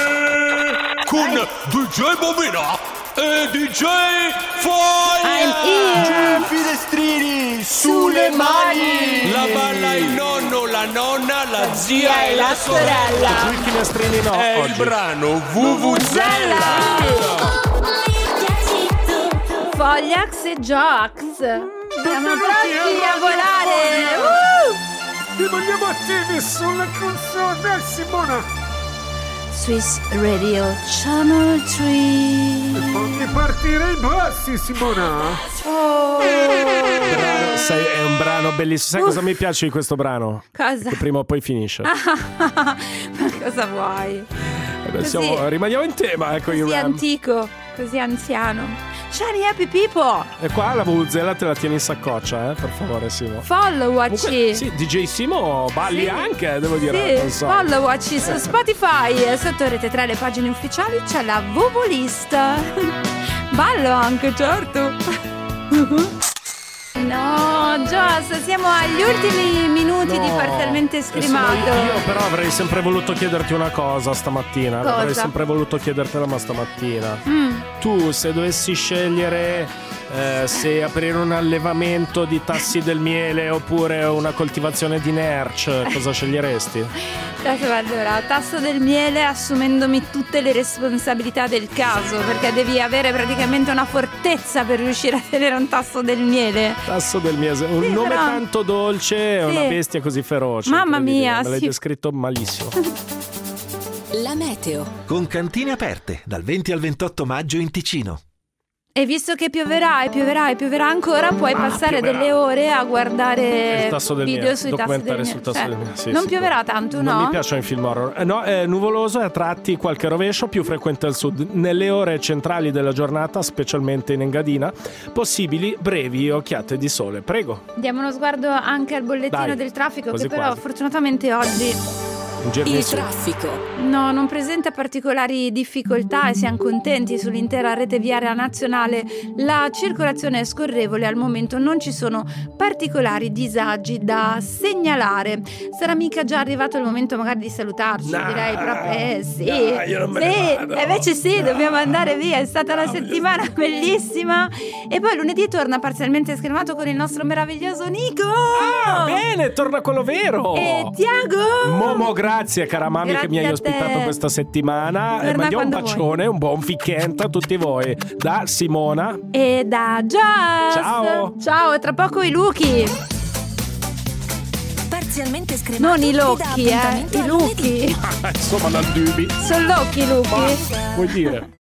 [SPEAKER 8] con D J Bovina e D J Fire.
[SPEAKER 10] Giù finestrini sulle mani.
[SPEAKER 8] La balla il nonno, la nonna, la zia e la sorella.
[SPEAKER 1] Giù i finestrini no.
[SPEAKER 8] È
[SPEAKER 1] oggi.
[SPEAKER 8] il brano Vuvuzela.
[SPEAKER 2] Fogliax e Joax. Siamo pronti a volare. Uh!
[SPEAKER 10] Rimaniamo attivi sulla console, Simona.
[SPEAKER 2] Swiss Radio Channel tre.
[SPEAKER 10] Fammi partire i bassi, Simona.
[SPEAKER 2] Oh.
[SPEAKER 1] Brano, sai, è un brano bellissimo. Sai
[SPEAKER 2] Uh.
[SPEAKER 1] cosa mi piace di questo brano?
[SPEAKER 2] Cosa?
[SPEAKER 1] Che prima o poi finisce.
[SPEAKER 2] Ma cosa vuoi?
[SPEAKER 1] Eh beh, siamo, rimaniamo in tema, ecco
[SPEAKER 2] Così
[SPEAKER 1] i Ram.
[SPEAKER 2] antico, così anziano. Shiny Happy People.
[SPEAKER 1] E qua la Vuvuzela te la tieni in saccoccia, eh, per favore, Simo.
[SPEAKER 2] Followci.
[SPEAKER 1] Comunque, sì, D J Simo balli
[SPEAKER 2] Sì.
[SPEAKER 1] anche, devo dire.
[SPEAKER 2] Sì,
[SPEAKER 1] non so.
[SPEAKER 2] followci su Spotify. Sotto Rete tre le pagine ufficiali c'è la W W List. Ballo anche, certo. No, Joss, siamo agli ultimi minuti
[SPEAKER 1] No,
[SPEAKER 2] di Parzialmente
[SPEAKER 1] e
[SPEAKER 2] Scremato.
[SPEAKER 1] sono Io però avrei sempre voluto chiederti una cosa stamattina.
[SPEAKER 2] Cosa?
[SPEAKER 1] Avrei sempre voluto chiedertela ma stamattina.
[SPEAKER 2] Mm.
[SPEAKER 1] Tu se dovessi scegliere eh, se aprire un allevamento di tassi del miele oppure una coltivazione di Nerch, cosa sceglieresti?
[SPEAKER 2] Allora, tasso del miele assumendomi tutte le responsabilità del caso, perché devi avere praticamente una fortezza per riuscire a tenere un tasso del miele.
[SPEAKER 1] Tasso del miele, un
[SPEAKER 2] Sì,
[SPEAKER 1] nome
[SPEAKER 2] però-
[SPEAKER 1] tanto dolce e
[SPEAKER 2] Sì.
[SPEAKER 1] una bestia così feroce.
[SPEAKER 2] Mamma
[SPEAKER 1] incredibile.
[SPEAKER 2] mia,
[SPEAKER 1] Me l'hai
[SPEAKER 2] sì.
[SPEAKER 1] descritto malissimo.
[SPEAKER 3] La meteo.
[SPEAKER 11] Con cantine aperte dal venti al ventotto maggio in Ticino.
[SPEAKER 2] E visto che pioverà e pioverà e pioverà ancora, puoi passare
[SPEAKER 1] pioverà.
[SPEAKER 2] delle ore a guardare
[SPEAKER 1] Il tasso del
[SPEAKER 2] video
[SPEAKER 1] miele,
[SPEAKER 2] sui tassi del
[SPEAKER 1] documentari
[SPEAKER 2] miele.
[SPEAKER 1] sul tasso
[SPEAKER 2] Cioè,
[SPEAKER 1] del miele, sì,
[SPEAKER 2] non
[SPEAKER 1] sì.
[SPEAKER 2] pioverà tanto,
[SPEAKER 1] Non
[SPEAKER 2] no?
[SPEAKER 1] mi piacciono i film horror. Eh, no, è nuvoloso e a tratti qualche rovescio, più frequente al sud. Nelle ore centrali della giornata, specialmente in Engadina, possibili brevi occhiate di sole. Prego.
[SPEAKER 2] Diamo uno sguardo anche al bollettino
[SPEAKER 1] Dai,
[SPEAKER 2] del traffico,
[SPEAKER 1] quasi
[SPEAKER 2] che però
[SPEAKER 1] quasi.
[SPEAKER 2] fortunatamente oggi
[SPEAKER 1] Un giorno
[SPEAKER 3] Il
[SPEAKER 1] su.
[SPEAKER 3] traffico.
[SPEAKER 2] no, non presenta particolari difficoltà e siamo contenti sull'intera rete viaria nazionale. La circolazione è scorrevole, al momento non ci sono particolari disagi da segnalare. Sarà mica già arrivato il momento magari di salutarci,
[SPEAKER 1] No,
[SPEAKER 2] direi proprio eh sì.
[SPEAKER 1] no, io non me ne
[SPEAKER 2] sì,
[SPEAKER 1] vado.
[SPEAKER 2] e invece sì, dobbiamo andare via, è stata una settimana bellissima e poi lunedì torna Parzialmente Schermato con il nostro meraviglioso Nico.
[SPEAKER 1] Ah, bene, torna quello vero.
[SPEAKER 2] E Tiago.
[SPEAKER 1] Momo, grazie. Grazie cara Mami
[SPEAKER 2] Grazie
[SPEAKER 1] che mi hai
[SPEAKER 2] a
[SPEAKER 1] ospitato
[SPEAKER 2] te.
[SPEAKER 1] questa settimana.
[SPEAKER 2] Torna
[SPEAKER 1] E mandiamo un
[SPEAKER 2] quando
[SPEAKER 1] bacione, un buon weekend a tutti voi. Da Simona.
[SPEAKER 2] E da Joss.
[SPEAKER 1] Ciao.
[SPEAKER 2] Ciao, tra poco i Luchi.
[SPEAKER 3] Parzialmente scremato.
[SPEAKER 2] Non i
[SPEAKER 3] vi dà
[SPEAKER 2] locchi, eh.
[SPEAKER 3] appuntamento
[SPEAKER 2] I
[SPEAKER 3] a lunedì.
[SPEAKER 2] Luchi.
[SPEAKER 1] Insomma, non dubi.
[SPEAKER 2] Sono locchi i Luchi.
[SPEAKER 1] Vuoi dire?